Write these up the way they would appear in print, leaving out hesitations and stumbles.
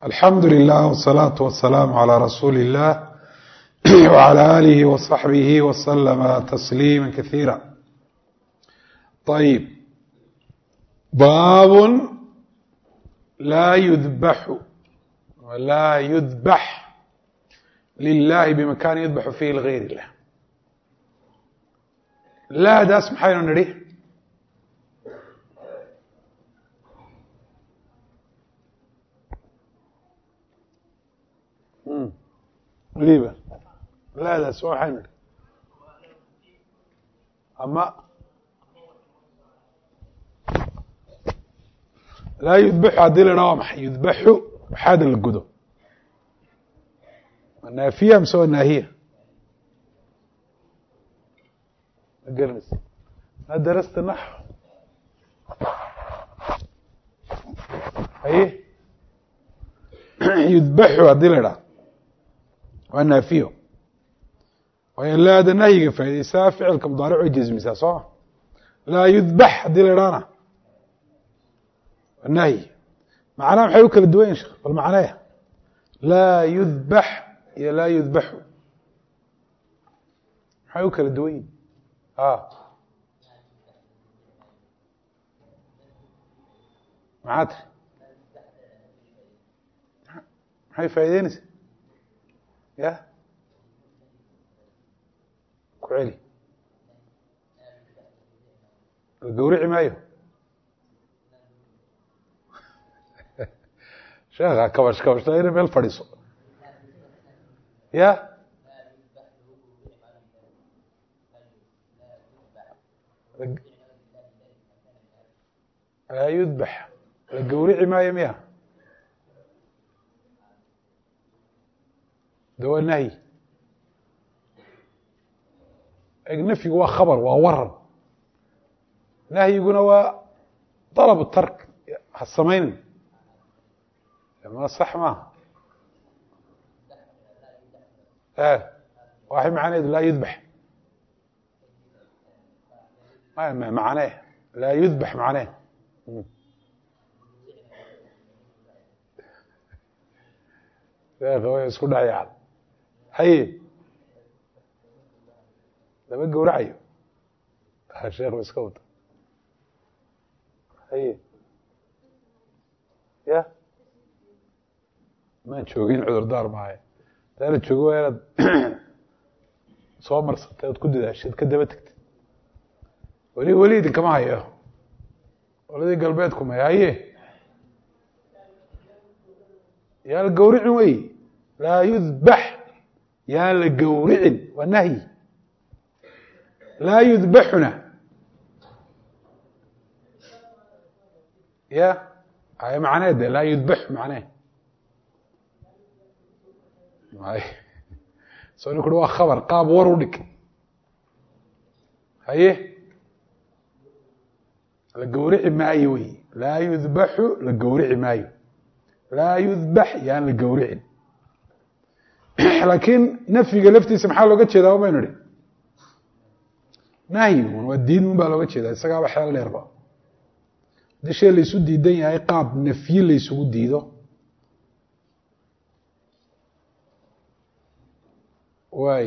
الحمد لله والصلاة والسلام على رسول الله وعلى آله وصحبه وسلم تسليما كثيرا. طيب، باب لا يذبح لله بمكان يذبح فيه لغير الله. لا daas maxaynu nidhi liba laadaas waxaynu nidhi ama laa yudbaxu haddii la idhaha waa maxay yudbaxu waxaada la gudo naafiya mise waa naahiya ma garanaysa ma darasta naxو haye yudbaxu haddii la idhaha waa naafiyo waayo laada nahyiga faa'idaysaa ficilka mudaaric way jezmisaa sooma laa yudbax haddii la idhahna waa nahyi macnaha maxay u kala duwan yihin sheekh bal macnaya laa yudbax iyo laa yudbaxu maxay u kala duwan yihin maxaa tiri maxay faa'ideynaysa ya ku celi la gawrici maayo sheekha kabashta ina meel fadhiiso ya laa yudbax la gawrici maayo miya de waa nahyi nafyigu waa khabar waa waran nahyiguna waa dalabu tark ha samaynin ma sax maaha waxay macnaheedu laa yudbax macnee laa yudbax macnee way isku dhacayaan haye lama gawracayo sheekh ba iska wata haye ya maan joogin cudurdaar maayo hadaa la joogo waa inaad soo marsatay ood ku dadaashid ka daba tegtid weli idinkama hayo waladii galbeedku may haye yaan la gawricin wey laa yudbax yaan la gawricin waa nahyi laa yudbaxuna ya ay macneed de laa yudbax macnee so ninku ui waa khabar qaab war u dhig haye la gawrici maayo wey laa yudbaxu la gawrici maayo laa yudbax yaan la gawricin laakiin nafyiga laftiisa maxaa looga jeedaa baynu idhi nahyigun waa diin un baa looga jeedaa isagaaba xeel dheerba haddii shay laysu diidan yahay qaab nafyi laysugu diido waay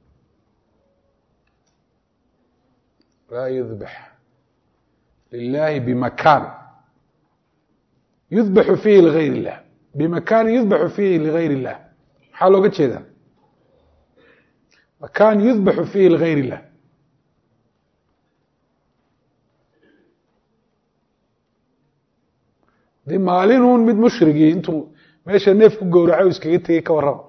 laa yudbax lilahi bimakaan yudbaxu fiihi ligayr illah bimakaanin yudbaxu fiihi ligayr illah maxaa looga jeedaa makaan yudbaxu fiihi ligayr illah hadii maalinun mid mushrigii intuu meesha neef ku gowraco iskaga tegey ka warraba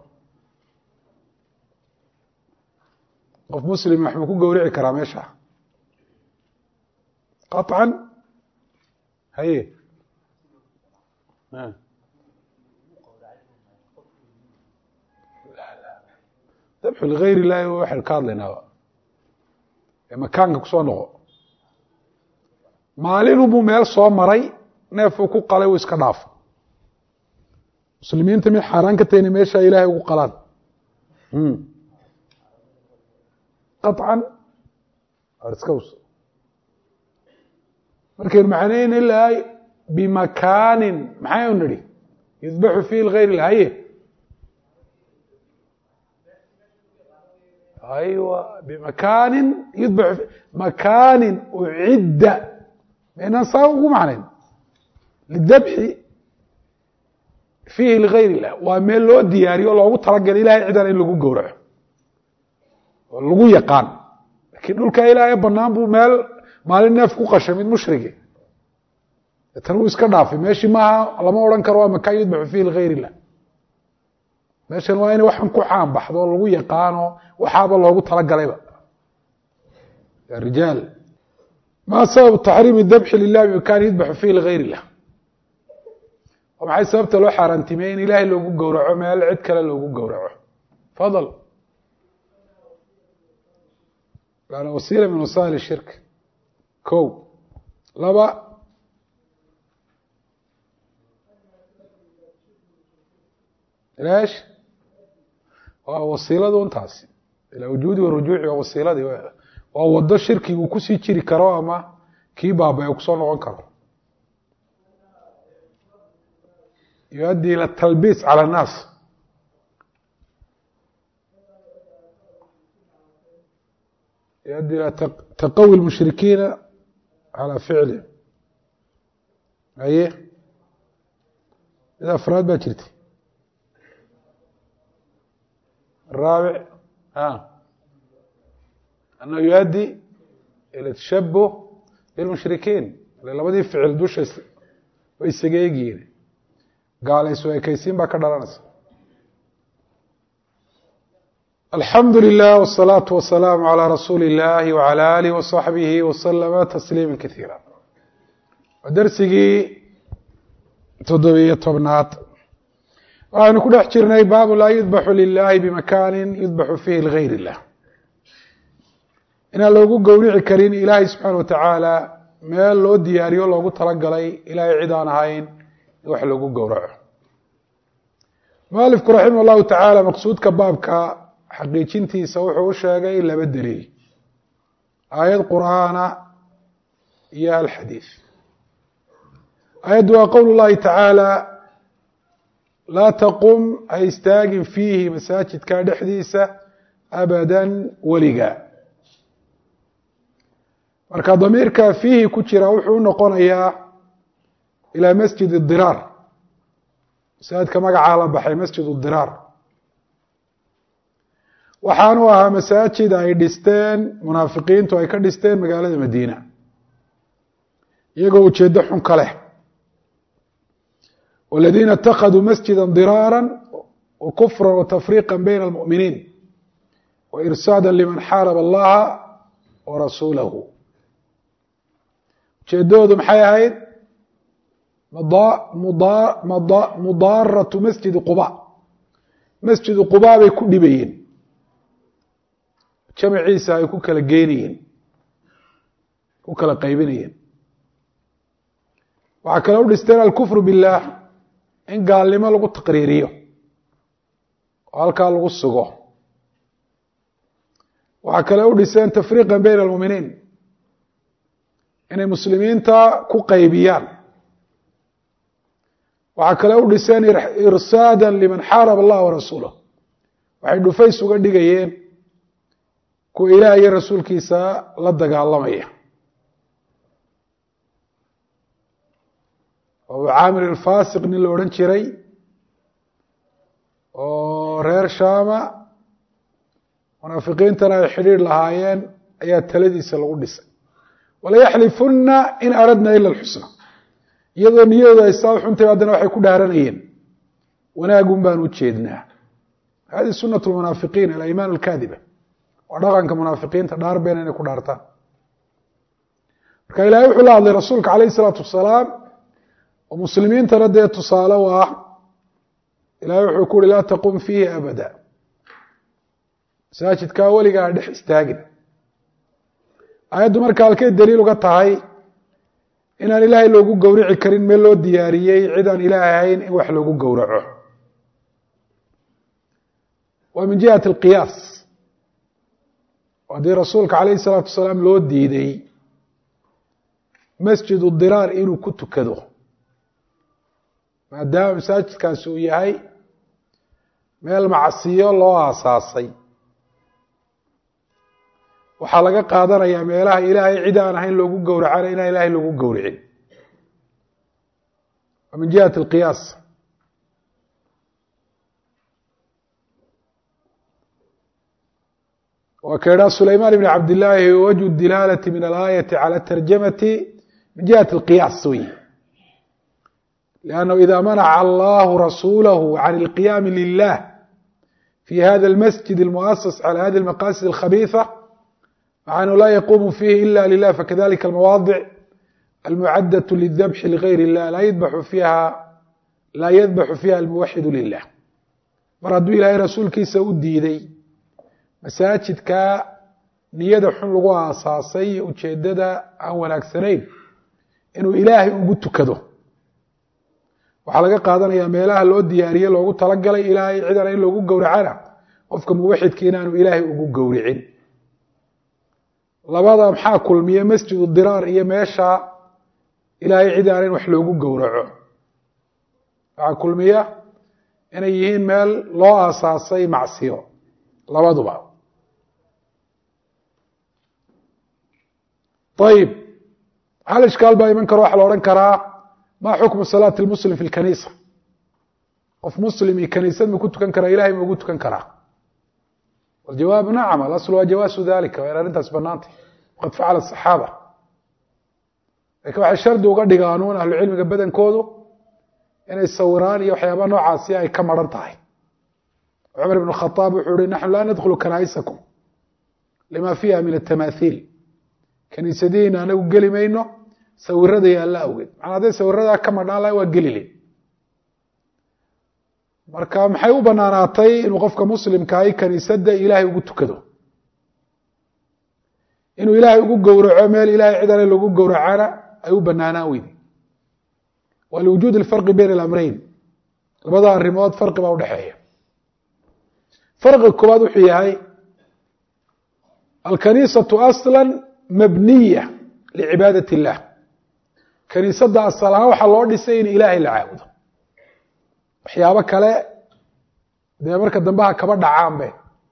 qof muslim wax ma ku gowrici karaa meesha qaطcan haye dabxu ligayr illahi waxaynu ka hadlaynaaba ee makaanka kusoo noqo maalinubuu meel soo maray neefuu ku qalay uu iska dhaafo muslimiinta mid xaaraan ka tahayna meesha ilaahay ugu qalaan qaطcan iska markaynu macnayna ilahay bimakaanin maxaynu nidhi yudbaxu fiihi ligayr illah haye aywa bimakaanin yudbaxu makaanin ucidda maynaan saa ugu macnayn lidabxi fiihi ligayr illah waa meel loo diyaariyo o loogu talagalay ilahay cidaan in lagu gowraco oo lagu yaqaan lakiin dhulkaa ilaahay banaan buu meel maalin neef ku qashay mid mushrigi tan wuu iska dhaafay meeshii maaha lama odhan karo waa makaan yudbaxu fiihi ligayr illah meeshan waa inay waxan ku caan baxdo oo lagu yaqaano waxaaba loogu talagalayba ya rijaal ma sabab taxriimi dabxi lilah bimakaan yudbaxu fiihi ligayr illah waa maxay sababta loo xaaraantimeyey in ilaahay loogu gowraco meel cid kale loogu gowraco fadl lana wasiila min wasaa'il shirk ko laba leesh waa wasiiladu intaasi ila wujuudi warujuuci waa wasiiladii waa wado shirkigu kusii jiri karo ama kii baaba kusoo noqon karo yuaddi ila talbiis cala annaas yuaddi ila taqawi lmushrikiina calaa ficlihim haye mid afraad baa jirta الرابع أنه يؤدي إلى تشبه بالمشركين labadii ficil dusha way isaga egyihiin gaalayso ekaysiin baa ka dhalanaysa الحمد لله والصلاة والسلام على رسول الله وعلى آله وصحبه وسلم تسليما كثيرا ودرسigii 17aad waxaynu ku dhex jirnay baabu laa yudbaxu lilahi bimakaanin yudbaxu fiihi ligayr illah inaan loogu gowrici karin ilaahay subxaana watacaala meel loo diyaariyo loogu talagalay ilaahay cid aan ahayn in wax loogu gowraco mualifku raximah llahu tacaala maqsuudka baabka xaqiijintiisa wuxuu u sheegay laba daliil aayad qur'aana iyo alxadiid aayaddu waa qowl llahi tacaala laa taqum ha istaagin fiihi masaajidka dhexdiisa abadan weliga marka damiirka fiihi ku jira wuxuu u noqonayaa ilaa masjid diraar masaajidka magacaa la baxay masjid diraar waxaanu ahaa masaajid ay dhisteen munaafiqiintu ay ka dhisteen magaalada madiina iyagoo ujeedo xun ka leh والذين اتخذوا مسجدا ضرارا وكفرا وتفريقا بين المؤمنين وإرسادا لمن حارب الله ورسوله ujeedoodu maxay ahayd mudaaraة masjid quba masjid quba bay ku dhibayeen jamciisa ay ku kala geynayeen ku kala qaybinayeen waxaa kale u dhisteen alkufr biالlah in gaalnimo lagu taqriiriyo oo halkaa lagu sugo waxaa kale u dhiseen tafriiqa bayna almuuminiin inay muslimiinta ku qaybiyaan waxaa kale u dhiseen irsaada liman xaaraba allah warasuulah waxay dhufays uga dhigayeen kuwa ilaah iyo rasuulkiisa la dagaalamaya abu caamir alfasiq nin la odhan jiray oo reer shaama munaafiqiintana ay xidhiir lahaayeen ayaa taladiisa lagu dhisay walayaxlifuna in aradna ila alxusna iyadoo niyadooda ay saa uxuntay haddana waxay ku dhaaranayeen wanaagun baan u jeednaa hadi sunat lmunaafiqiin alaymaan alkaadiba waa dhaqanka munaafiqiinta dhaar been inay ku dhaartaan marka ilahay wuxuu la hadlay rasuulka calayh isalaatu wasalaam oo muslimiintana dee tusaale u ah ilahay wuxuu ku uhi laa taqum fiihi abada masaajidkaa weligaa dhex istaagin aayaddu marka halkay daliil uga tahay inaan ilaahay loogu gowrici karin meel loo diyaariyey cid aan ilaahay ahayn in wax loogu gowraco waa min jihati alqiyaas haddii rasuulka calayh isalaatu wasalaam loo diiday masjidu diraar inuu ku tukado maadaama masaajidkaasi uu yahay meel macsiyo loo aasaasay waxaa laga qaadanayaa meelaha ilaahay cid aan ahayn loogu gowracana inaan ilaahay loogu gowricin min jihati alqiyaas وكيرا سليمان بن عبد الله وجه الدلالة من الآية على الترجمة من جهة القياس لأنه إذا منع الله رسوله عن القيام لله في هذا المسجد المؤسس على هذه المقاصد الخبيثة مع أنه لا يقوم فيه إلا لله فكذلك المواضع المعدة للذبح لغير الله لا يذبح فيها الموحد لله مرادوا إلى رسولك سأودي ذي masaajidka niyada xun lagu aasaasay ujeedada aan wanaagsanayn inuu ilaahay ugu tukado waxaa laga qaadanayaa meelaha loo diyaariyay loogu talagalay ilaahay cidana in loogu gowracana qofka muwaxidka inaanu ilaahay ugu gowricin labada maxaa kulmiye masjidu diraar iyo meesha ilaahay cidana in wax loogu gowraco waxaa kulmiya inay yihiin meel loo aasaasay macsiyo labaduba طيب هل إشكال بقى من كروح الأوران كرا ما حكم صلاة المسلم في الكنيسة قف مسلم كنيسة ما كنت كان كرا إلهي ما كنت كان كرا والجواب نعم الأصل هو جواز ذلك وإلى أنت أسبناتي وقد فعل الصحابة لكن واحد شرد وقد قانون أهل العلم قبدا كودو إن السوران يوحيابا نوع عاسية كم رنطاي عمر بن الخطاب يقول نحن لا ندخل كنائسكم لما فيها من التماثيل كنيسدين أنا وقلي مينو سورده يا الله أوجد أنا هذا سورده كم نالا وقلي لي marka maxay u banaanaatay inuu qofka muslimka ay kaniisada ilaahay ugu tukado inuu ilaahay ugu gowraco meel ilaahay cidana lagu gowracana ay u banaanaan weeydi wal wujud al farq bayna al amrayn labada arimood farq baa u dhaxeeya farq koobaad wuxuu yahay al kaniisatu aslan mabniya li ibadati allah kaniisada asalaha waxa loo dhisay in ilaahay la caabudo waxyaabo kale de marka dambaha kaba dhacaanbe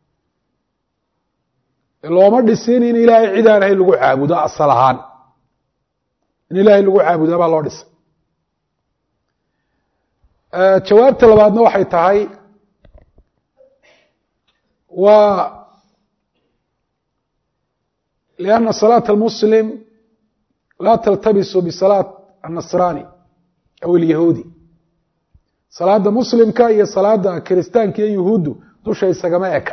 looma dhisin in ilaahay cidaan ahay lagu caabudo asal ahaan in ilaahay lagu caabudo baa loo dhisay jawaabta labaadna waxay tahay waa لأن صلاة المسلم لا تلتبس بصلاة النصراني أو اليهودي صلاة مسلم كا صلاة كريستان كا يهود دوشا يساقما اكا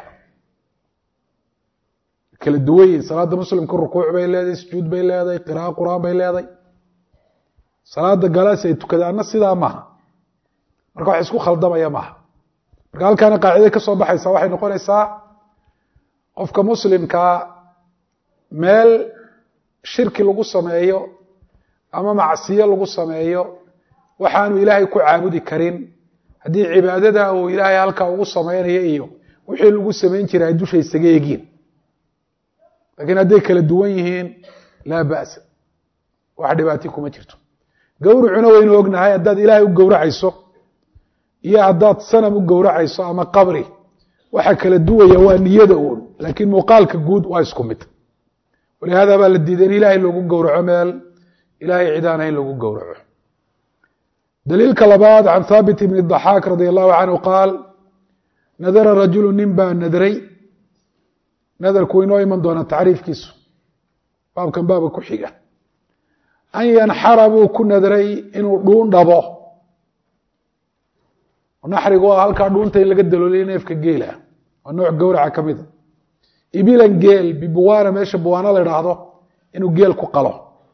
كلا الدوي صلاة مسلم كا ركوع بين لهذي سجود بين لهذي قراءة قرآن بين لهذي صلاة قلاسة يتكدا النص دا ماها marka wax isku khaldamaya maaha marka halkaan qaacida ka soo baxaysa waxay noqonaysaa qofka muslimka meel shirki lagu sameeyo ama macsiyo lagu sameeyo waxaanu ilaahay ku caabudi karin hadii cibaadada uu ilaahay halka ugu sameeyo iyo wixii lagu sameyn jiray dushay isaga eegin laakiin haday kala duwan yihiin la baas wax dhibaato kuma jirto gowracuna waynu ognahay haddaad ilaahay u gowracayso iyo haddaad sanam u gowracayso ama qabri waxa kala duwaya waa niyada uun laakiin muuqaalka guud waa isku mid ولهذا بقى الدين إلهي لو قورعه مال إلهي عدانه لو قورعه دليل كلباد عن ثابت بن الضحاك رضي الله عنه قال نذر رجل ننبا النذري نذر كوينوي من دون التعريف كيسو باب كان باب كحيقة أن ينحربوا كن نذري إنه دون ضباه ونحرقوا هالكا دون تين لقدلوا لي نيفك الجيلة والنوع قورعه كميدا ibilan geel bibuwana meesha buwana la yiraahdo inuu geel ku qalo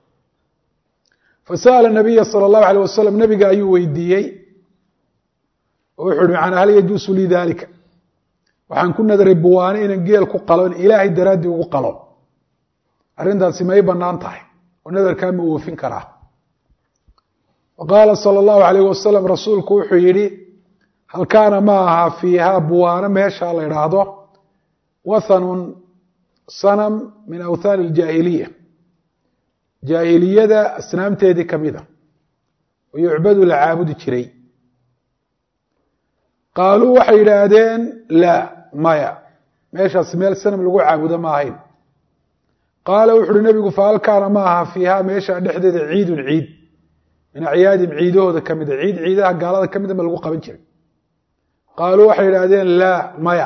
fasala nabiy sallallahu alayhi wasallam nabiga ayuu weydiiyay wuxuu aan hal yajuusu li dalika waxaan ku nadaray buwana inaan geel ku qalo in ilaahay daraadi ugu qalo arintaasi may banaan tahay oo nadarka ma oofin karaa waqala sallallahu alayhi wasallam rasuulku wuxuu yiri hal kaana maaha fiiha buwana meesha la yiraahdo وثن صنم من أوثان الجاهلية جاهلية أسنام تيدي كميدة ويعبد العابد الشري qaaluu waxay yidhaahdeen laa maya meeshaas meel sanam lagu caabudo ma ahayn qaala wuxu uhi nebigu fahal kaana ma aha fiiha meesha dhexdeeda ciidun ciid min acyaadihim ciidahooda ka mida ciid ciidaha gaalada ka mida ma lagu qaban jiray qaaluu waxay yidhaahdeen laa maya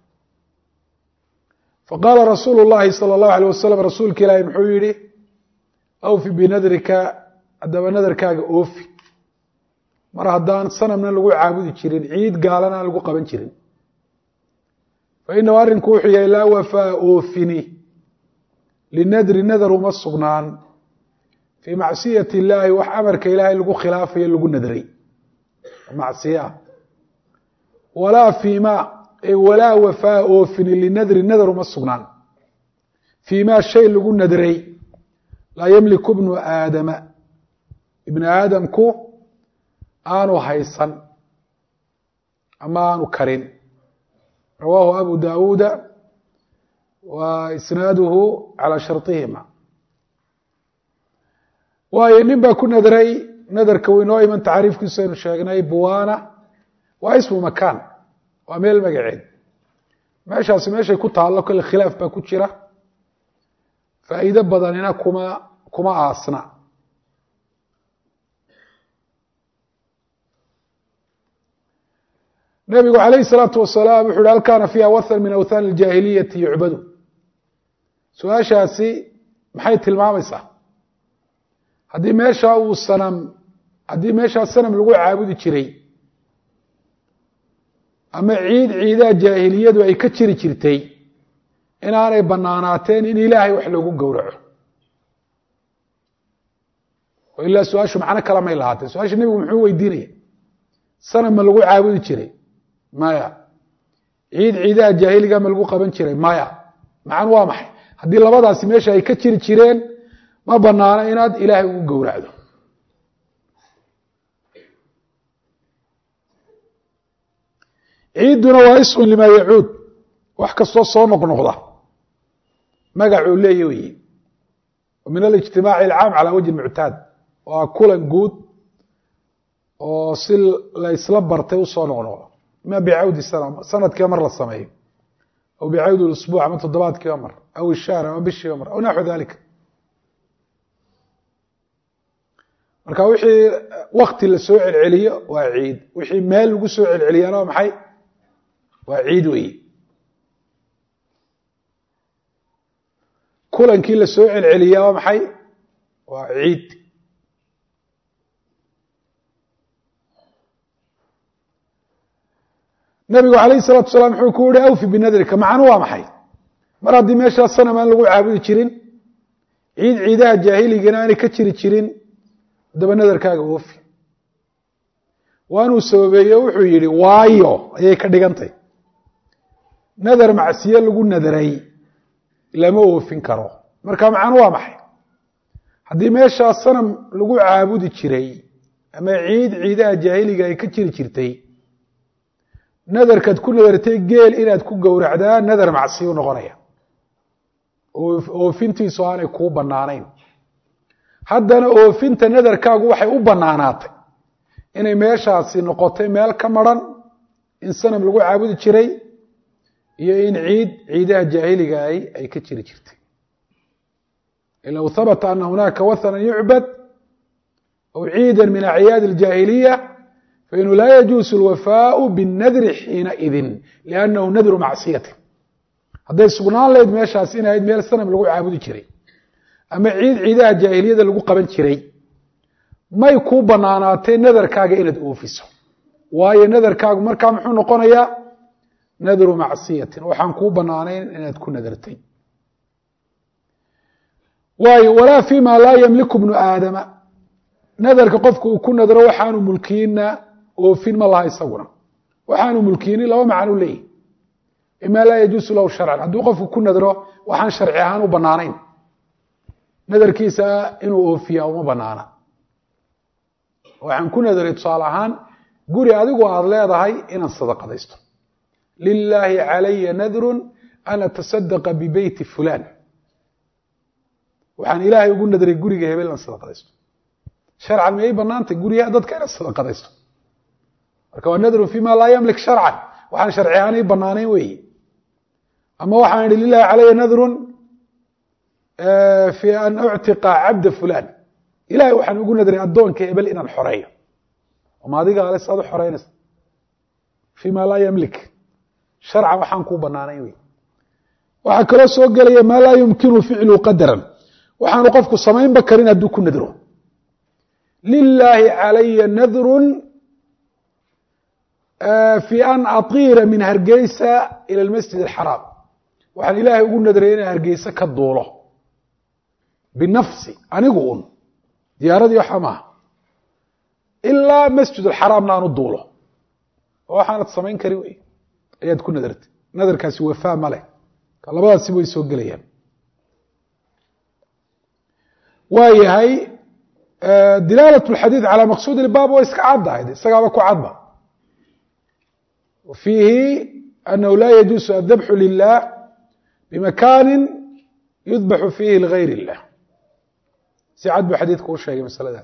faqaala rasuulu llahi sala allahu alayh wasalam rasuulka ilaahi muxuu yihi awfi binadrika haddaba nadarkaaga oofi mar haddaan sanamna lagu caabudi jirin ciid gaalana aan lagu qaban jirin fa inahu arrinku wuxuu yahay laa wafaa oofini linadri nadar uma sugnaan fii macsiyati illaahi wax amarka ilaahay lagu khilaafayo lagu nadray macsiye ah walaa fiima walaa wafaa oofini linadri nadar uma sugnaan fiimaa shay lagu nadray laa yamliku bnu aadama ibnu aadamku aanu haysan ama aanu karin rawaahu abu daawuuda wa isnaaduhu calaa sharطihima waayo nin baa ku nadray nadarka uu inoo iman tacriifkiisu aynu sheegnay buwaana waa ismu makaan waa meel magaceed meeshaasi meeshay ku taallo kale khilaaf baa ku jira faa'iido badanina kuma aasna nabigu calayhi الsalaatu wasalaam wuxu uhi hal kaana fiiha wathan min awthan اljaahiliyati yucbadu su-aashaasi maxay tilmaamaysaa haddii meeshaa sanam lagu caabudi jiray ama ciidaha jaahiliyadu ay ka jiri jirtay inaanay banaanaateen in ilaahay wax loogu gowraco o ilaa su-aashu macno kala may lahaateen su-aasha nebigu muxuu weydiinaya sanam ma lagu caabudi jiray maya ciidaha jaahiliga ma lagu qaban jiray maya macnu waa maxay haddii labadaasi meesha ay ka jiri jireen ma banaano inaad ilaahay ugu gowracdo ciidduna waa ismun limaa yacuud wax kastoo soo noqnoqda magacuu leeya weyi min alijtimaaci alcaam calaa wajhi muctaad waa kulan guud oo si la isla bartay usoo noqnoqdo ima bicawdi sanadkiiba mar la sameeyo aw bicawdi usbuuc ama toddobaadkiiba mar aw ishahr ama bishiiba mar aw naxwu dalika marka wixii wakti la soo celceliyo waa ciid wixii meel lagu soo celceliyana waa maxay waa ciid weyi kulankii la soo celceliya waa maxay waa ciid nabigu calayhi الsalatu wasalaam wuxuu ku yihi awfi binadrika macnu waa maxay mar haddii meeshaa sanam aan lagu caabudi jirin ciidaha jaahiligana aanay ka jiri jirin haddaba nadarkaaga oofi waanuu sababeeye wuxuu yihi waayo ayay ka dhigantay nadar macsiye lagu nadaray lama oofin karo marka macnu waa maxay haddii meeshaa sanam lagu caabudi jiray ama ciidaha jaahiliga ay ka jiri jirtay nadarkaad ku nadartay geel inaad ku gowracdaa nadar macsiyu noqonaya oofintiisu aanay kuu banaanayn haddana oofinta nadarkaagu waxay u banaanaatay inay meeshaasi noqotay meel ka maran in sanam lagu caabudi jiray iyo in ciidaha jaahiliga ay ka jiri jirtay low habata ana hunaaka wathana yucbad aw ciida min acyaadi اljaahiliya fainu laa yajuusu اlwafaau biاnadri xiinaidin liannahu nadru macsiyati hadday sugnaan lahayd meeshaas in ahayd meel sanam lagu caabudi jiray ama ciidaha jaahiliyada lagu qaban jiray may kuu banaanaatay nadarkaaga inaad oofiso waayo nadarkaagu markaa muxuu noqonayaa nadru macsiyatin waxaan kuu banaanayn inaad ku nadartay waayo walaa fima laa ymliku bnu aadama nadarka qofka uu ku nadro waxaanu mulkiyina oofin ma laha isaguna waxaanu mulkiyinin laba macnu leeyihi ima laa yajuusu lahu sharcan hadduu qofku ku nadro waxaan sharci ahaan u banaanayn nadarkiisa inuu oofiya uma banaana waxaan ku nadaray tusaale ahaan guri adigu aada leedahay inaan sadaqadaysto lilaahi calaya nadrun an atasadaqa bibeyti fulan waxaan ilaahay ugu nadray guriga hebel inaan sadaqadaysto sharcan miyay banaantay guryaha dadka inaad sadaqadaysto marka waa nadrun fima laa yamlik sharcan waxaan sharci ahaan ii banaanayn weeye ama waxaan idhi lilahi calaya nadrun fi an uctiqa cabda fulan ilahay waxaan ugu nadray addoonka hebel inaan xoreeyo ama adiga ale saad u xoreynaysa fima laa yamlik sharcan waxaan kuu banaanayn wey waxaa kaloo soo gelaya maa laa yumkinu ficlu qadaran waxaanu qofku samaynba karin hadduu ku nadro lilaahi calaya nadrun fi an atiira min hargeysa ila almasjid alxaraam waxaan ilaahay ugu nadray inaan hargeysa ka duulo binafsi anigu un diyaaradii waxa maaha ilaa masjid alxaraamna aan u duulo oo waxaanad samayn karin wey ayaad ku nadartay nadarkaasi wafaa ma leh ka labadaasi way soo gelayaan waa yahay dilaalat اlxadiid calى maqsuud ilbaab waa iska caddahayd isagaaba ku cadba fiihi anahu laa yajuusu addabxu lilah bimakani yudbaxu fiihi ligayr اllah si cad buu xadiidku u sheegay masaladaas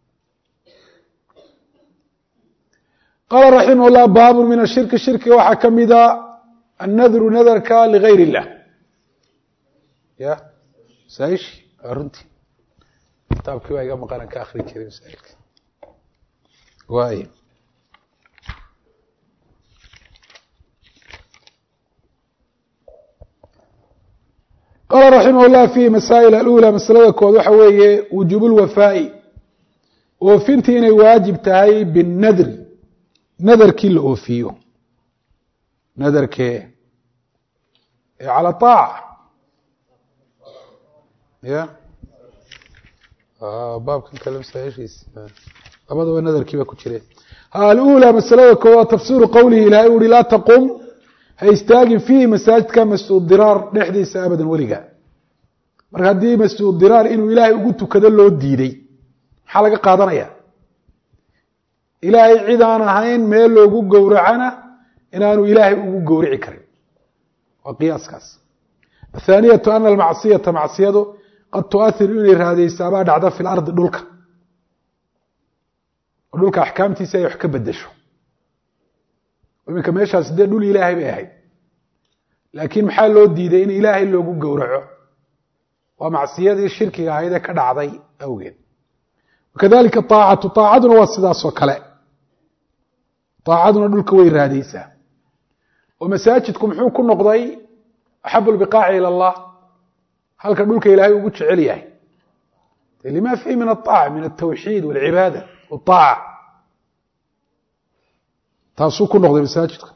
qaala raximah اllah baabu min ashirki shirkiga waxaa ka mida annadru nadarka ligayr اllah ya masaa'ishi waa runtii kitaabkii waa iga maqanan ka akri jiray masaailka waay qaala raximah اllah fiihi masaa'il alula masalada kood waxa weeye wujuub اlwafaa'i oofintii inay waajib tahay binadri nadarkii la oofiyo nadarkee calى طaaca ya baabkan kale masaaishiisi labadaba nadarkii baa ku jire alula masalada koowaad tafsiru qowlihi ilahay uhi laa taqum ha istaagin fiihi masaajidka masjid diraar dhexdiisa abadan weliga marka haddii masjid diraar inuu ilaahay ugu tukado loo diiday maxaa laga qaadanaya ilaahay cid aan ahayn meel loogu gowracana inaanu ilaahay ugu gowrici karin waa qiyaaskaas athaaniyatu ana almacsiyata macsiyadu qad tuahiru inay raadeysaa baa dhacda fi lardi dhulka oo dhulka axkaamtiisa ay wax ka bedesho iminka meeshaas dee dhul ilaahay bay ahayd laakiin maxaa loo diiday in ilaahay loogu gowraco waa macsiyadii shirkiga ahayd ee ka dhacday awgeed wakadalika aacatu aacaduna waa sidaasoo kale aacaduna dhulka way raadeysaa oo masaajidku muxuu ku noqday axabu lbiqaaci ila allah halka dhulka ilaahay ugu jecel yahay lima fiihi min aaaca min altawxiid walcibaada waaaca taasuu ku noqday masaajidka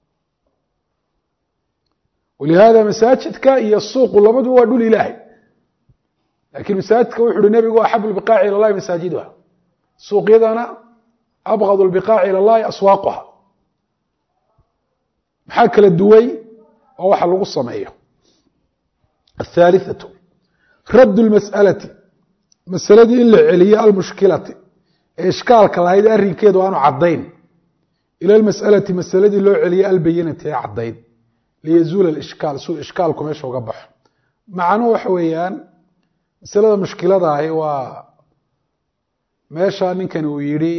walihaada masaajidka iyo suuqu labaduba waa dhul ilaahay lakiin masaajidka wuxu uhi nebigu axabu lbiqaaci ila llahi masaajiduha suuqyadana abgadu lbiqaaci ila llahi aswaaquha maxaa kala duway oo waxa lagu sameeyo الثالثة رد المسألة maسaladii in la celiyo almushkilati ee ishkaalka lahayd arinkeedu aanu cadayn ilى اmasألaةi masaladii loo celiyo albayinati ee cadayd liyazuula ishkaal suu ishkaalku meesha uga baxo macnuhu waxa weeyaan masalada mushkilada ahi waa meesha ninkani uu yihi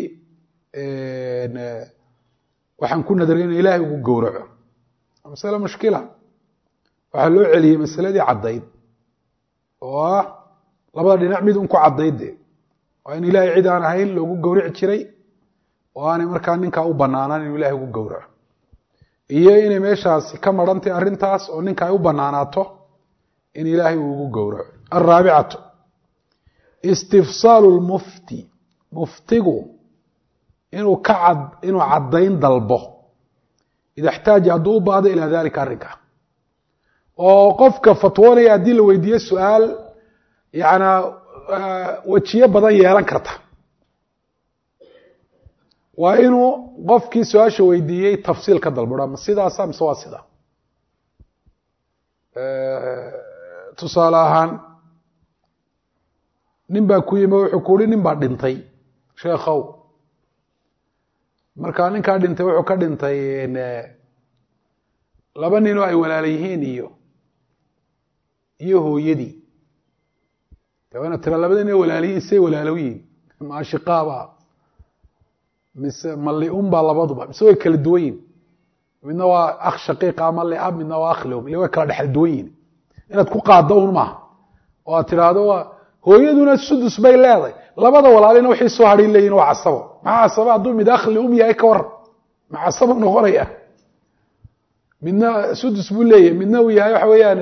waxaan ku nadray in ilaahay ugu gowraco masale mushkila waxaa loo celiyey masaladii caddayd oo ah labada dhinac mid un ku caddaydde waa in ilaahay cid aan ahayn loogu gowrici jiray oo aanay markaa ninkaa u banaanaan inuu ilahay ugu gowraco iyo inay meeshaasi ka marantay arrintaas oo ninka ay u banaanaato in ilaahay uu ugu gowraco alraabicatu istifsaalu lmufti muftigu inuu caddayn dalbo ida xtaaja hadduu u baahdo ilaa dalika arrinka oo qofka fatwoonaya haddii la weydiiyo su-aal yana wejiyo badan yeelan karta waa inuu qofkii su-aasha weydiiyey tafsiil ka dalbado ma sidaasa mise waa sida tusaale ahaan nin baa ku yimi wuxuu ku uhi nin baa dhintay sheekhow markaa ninkaa dhintay wuxuu ka dhintay laba ninoo ay walaala yihiin iyo hooyadii de waana tira labada nin walaala yihiin say walaalow yihiin maashiqaaba mise ma lium baa labaduba mise way kala duwan yihin midna waa akh shaqiiqa ama liab midna waa akh lium ile way kala dhexal duwan yihin inaad ku qaaddo un maaha oo aad tidhaahdo waa hooyaduna sudus bay leedahay labada walaalina wixii soo hadhay leeyihin waa casabo maxaa casaba hadduu mid akh lium yahay ka waran ma casabo noqonaya midna sudus buu leeyahay midna uu yahay waxa weeyaan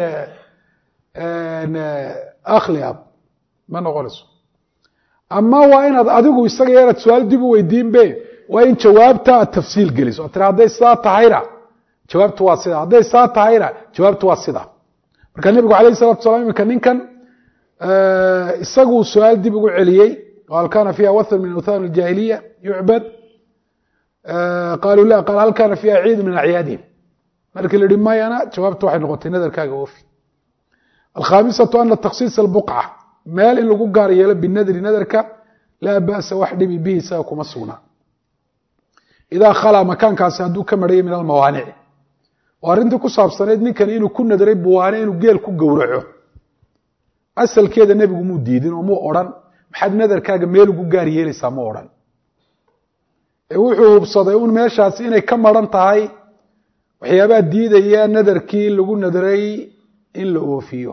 akh liab ma noqonayso ama waa inaad adigu isaga inaad su-aal dib u weydiin be waa in jawaabta aad tafsiil geliso oo tira hadday saa tahayna jawaabtu waa sida hadday saa tahayna jawaabtu waa sida marka nebigu alayh الsalatu wasalaam iminka ninkan isaguu su-aal dib ugu celiyey hal kana fiiha wathan min awthan اljahiliya yucbad qaluu la qaal hal kana fiiha ciid min acyaadihim markii la yihi mayana jawaabtu waxay noqotay nadarkaaga oofi alkhamisatu ana takhsiis albuqca meel in lagu gaar yeelo binadri nadarka laa ba'sa wax dhibi bihi isaga kuma sugnaa idaa khalaa makaankaasi hadduu ka marhaya min almawaanici oo arrintii ku saabsanayd ninkan inuu ku nadray buwaane inuu geel ku gowraco asalkeeda nebigu muu diidin oo muu odhan maxaad nadarkaaga meel ugu gaar yeelaysaa mu odhan ee wuxuu hubsaday un meeshaasi inay ka maran tahay waxyaabaha diidaya nadarkii lagu nadray in la oofiyo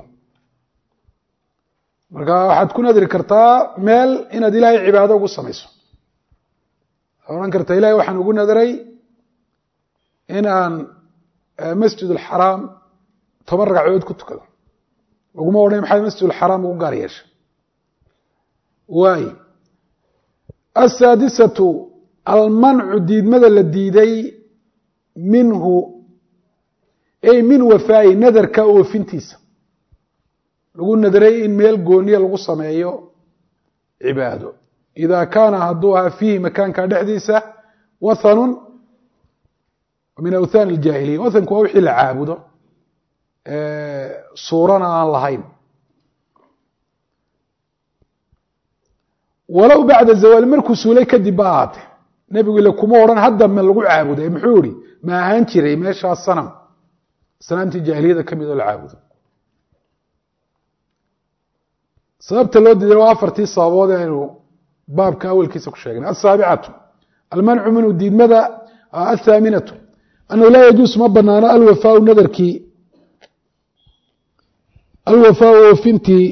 marka waxaad ku nadri kartaa meel inaad ilaahay cibaado ugu samayso waxaad odhan kartaa ilahay waxaan ugu nadray in aan masjid alxaraam 10 ragcadood ku tukado laguma odhan maxaad masjid alxaraam ugu gaar yeeshay waay asaadisatu almancu diidmada la diiday minhu ay min wafaa'i nadarka oofintiisa lagu nadray in meel gooniya lagu sameeyo cibaado idaa kaana hadduu ahaa fiihi makaanka dhexdiisa wathanun min awthan aljaahiliya wathanku waa wixii la caabudo suurana aan lahayn walow bacda zawaal markuu suulay kadib ba ahaatee nebigu ile kuma odhan hadda ma lagu caabuday muxuu ihi ma ahaan jiray meeshaas sanam sanaamtii jaahiliyada ka mid oo la caabudo sababta loo diiday waa afartii sababood ee aynu baabka awalkiisa ku sheegnay asaabicatu almancu minhu diidmada athaaminatu annahu laa yajuus ma banaano alwafaau nadarkii alwafaau oofintii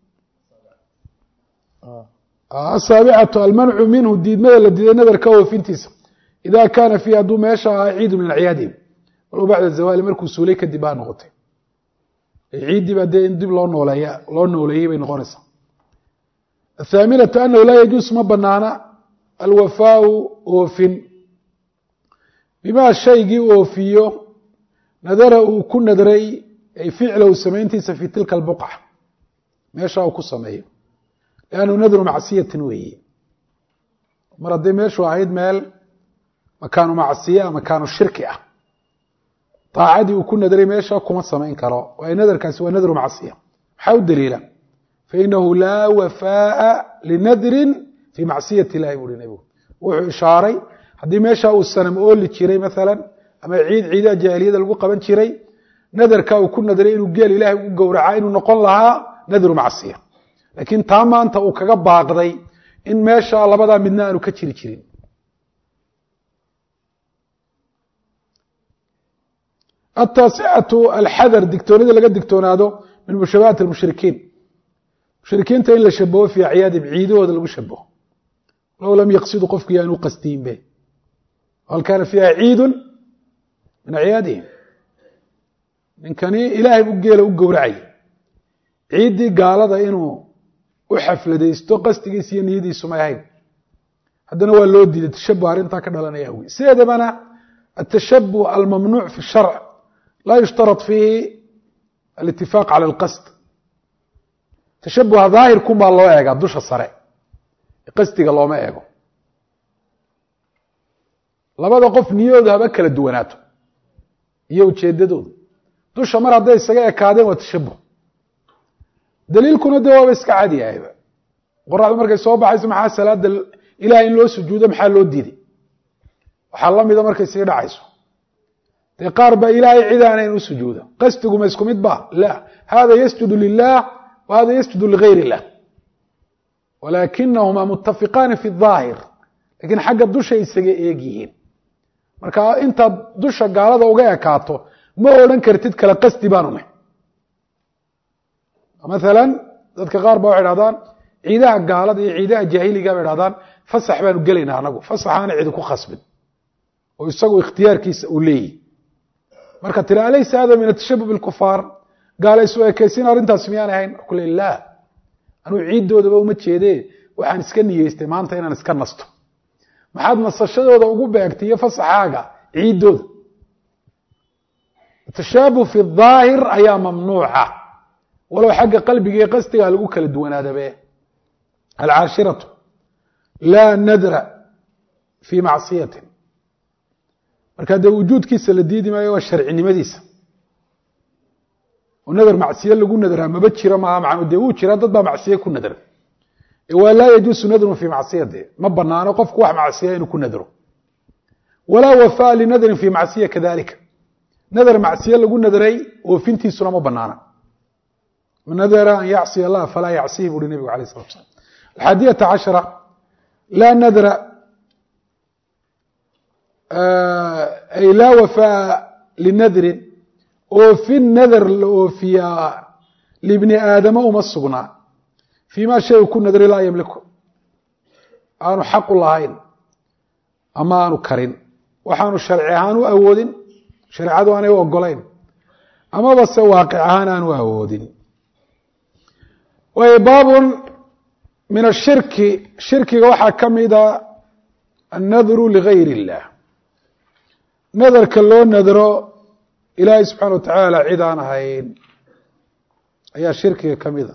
asaabicatu almancu minhu diidmada la diiday nadarka oofintiisa idaa kaana fiihi hadduu meesha ahaa ciidu min acyaadihim walow bacda zawaali markuu suulay kadib baa noqotay ciiddii baa dee in dib loo nooleeyey bay noqonaysaa athaaminatu annahu laa yajuus ma banaana alwafaau oofin bimaa shaygii oofiyo nadara uu ku nadray ay ficlahu samayntiisa fii tilka albuqca meesha uu ku sameeyo liannahu nadru macsiyatin weeye mar hadday meeshu ahayd meel makaanu macsiya makaanu shirki ah طaacadii uu ku nadray meesha kuma samayn karo waayo nadarkaasi waa nadru macsiya maxaa u daliila fainahu laa wafaaءa linadrin fii macsiyati اllahi buuhi nebigu wuxuu ishaaray haddii meesha uu sanam ooli jiray maala ama ciidaha jaahiliyada lagu qaban jiray nadarka uu ku nadray inuu geel ilahay ugu gowraca inuu noqon lahaa nadru macsiya laakiin taa maanta uu kaga baaqday in meesha labadaa midna aanu ka jiri jirin التaaسcة الxadr digtoonida laga digtoonaado min mushabahaat الmushrikiin mushrikiinta in la shabaho fii acyaadihim ciidahooda lagu shabaho low lam yaqsiduu qofku yaanu qasdiin be hal kaana fiiha ciidu min acyaadihim ninkani ilaahay bu geela u gowracay ciiddii gaalada inuu u xafladaysto qasdigiisa iyo niyadiisu may ahayn haddana waa loo diiday tashabuh arrintaa ka dhalanaya awgeed sideedabana التشhaبه almamnuuc fi الsharc laa yushtarط fiihi alاtifaaq calى اlqasd tashabuha daahirkun baa loo eegaa dusha sare qasdiga looma eego labada qof niyooda haba kala duwanaato iyo ujeedadooda dusha mar hadday isaga ekaadeen waa tashabuh daliilkuna de waaba iska cadiyahayba qoraxdu markay soo baxayso maxaa salaada ilahay in loo sujuudo maxaa loo diiday waxaa la mida markay sii dhacayso dee qaar baa ilaahay cid aanayn u sujuuda qasdiguma isku mid ba la hada yasjudu lilah wa hada yasjudu ligayr illah walaakinahuma mutafiqaani fi الظaahir laakiin xagga dusha isaga eegyihiin marka intaad dusha gaalada uga ekaato ma odhan kartid kala qasdi baanu nahay maalan dadka qaar ba waxay dhahdaan ciidaha gaalada iyo ciidaha jaahiliga bay dhahdaan fasax baanu gelaynaa anagu fasaxaana cidi ku khasbin oo isagu ikhtiyaarkiisa uu leeyahy marka tira alaysa hada min atashabuh bilkufaar gaala isu ekaysiin arrintaas miyaan ahayn kule laa anuu ciiddoodaba uma jeedee waxaan iska niyeystay maanta inaan iska nasto maxaad nasashadooda ugu beegtay iyo fasaxaaga ciiddooda tashaabuh fi daahir ayaa mamnuuca walow xagga qalbiga iyo qasdiga lagu kala duwanaadabe alcaashiratu laa nadra fii macsiyatin marka dee wujuudkiisa la diidi maayo waa sharcinimadiisa oo nadar macsiye lagu nadraa maba jiro maaha macnu dee wuu jiraa dad baa macsiye ku nadra waa laa yajuusu nadrun fii macsiyati ma banaano qofku wax macsiya inuu ku nadro walaa wafaa linadrin fii macsiya kadalika nadar macsiye lagu nadray oofintiisuna ma banaana man nadara an yacsiya allah falaa yacsihi buuhi nebigu alayh salatu slam alxaadiyata cashara laa nadra ay laa wafaa linadrin oofin nadar la oofiyaa libni aadama uma sugnaa fii ma shay ku nadri laa yamliku aanu xaqu lahayn ama aanu karin waxaanu sharci ahaan u awoodin shareecadu aanay u ogolayn amaba se waaqic ahaan aanu awoodin way baabun min ashirki shirkiga waxaa ka mida annadru ligayr illah nadarka loo nadro ilaahay subxaana watacaala cid aan ahayn ayaa shirkiga ka mida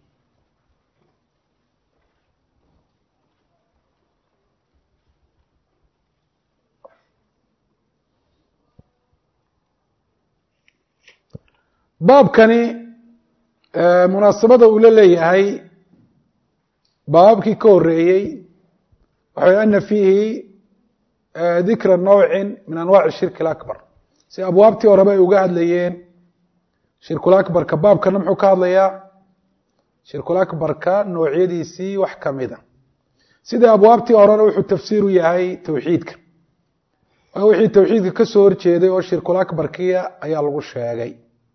baabkani munaasabada uu la leeyahay baabkii ka horeeyey waxa ana fiihi dikra nawcin min anwaaci shirki اakbar si abwaabtii horeba ay uga hadlayeen shirkulakbarka baabkana muxuu ka hadlayaa shirkulakbarka noocyadiisii wax kamida sida abwaabtii horena wuxuu tafsiir u yahay towxiidka wixii towxiidka kasoo horjeeday oo shirkulakbarkiya ayaa lagu sheegay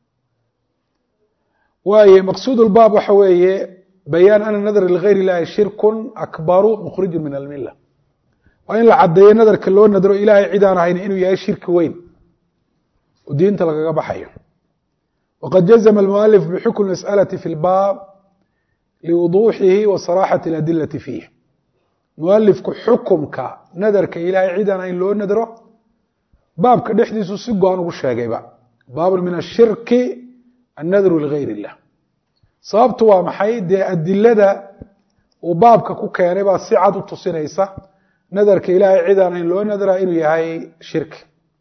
waaye maqsuud اlbaab waxa weeye bayaan ana nadr ligayr اllahi shirku akbaru mukhriju min almila waa in la cadeeyo nadarka loo nadro ilahay cid aan ahayn inuu yahay shirki weyn oo diinta lagaga baxayo waqad jazma اlmualif bxukm masأlaةi fi اlbaab liwuduuxihi wa saraaxati اladilati fiih mualifku xukumka nadarka ilahay cid aan ahayn loo nadro baabka dhexdiisu si go-an ugu sheegayba baab min ashirki annadru ligayr illah sababtu waa maxay dee adilada uu baabka ku keenay baa si cad u tusinaysa nadarka ilaahay cid aan ahayn loo nadraa inuu yahay shirki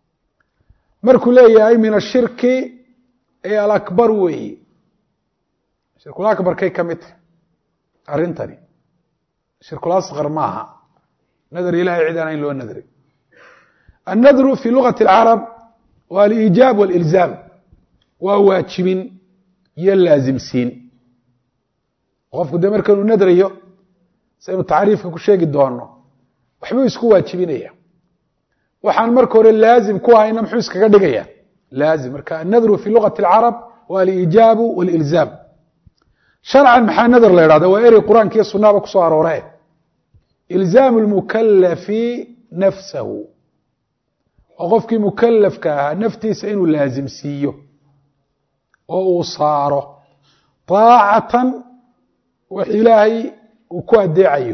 markuu leeyahay min ashirki ee alakbar weeyi shirkulakbarkay ka mid tahay arrintani shirkulasqar maaha nadar ilahay cid aan ahayn loo nadri annadru fi lugati اlcarab waa aliijaab walilzaam waa waajibin iyo laazimsiin qofku dee markanuu nadrayo saynu tacriifka ku sheegi doono waxbuu isku waajibinaya waxaan marka hore laazim ku ahayna muxuu iskaga dhigaya laazim marka annadru fi lugati اlcarab waa aliijaabu walilzaam sharcan maxaa nadar la idhahda waa erey qur-aanka iyo sunaba kusoo aroore ilzaamu lmukalafi nafsahu oo qofkii mukalafka ahaa naftiisa inuu laazimsiiyo oo uu saaro طaacatan wax ilaahay uu ku adeecayo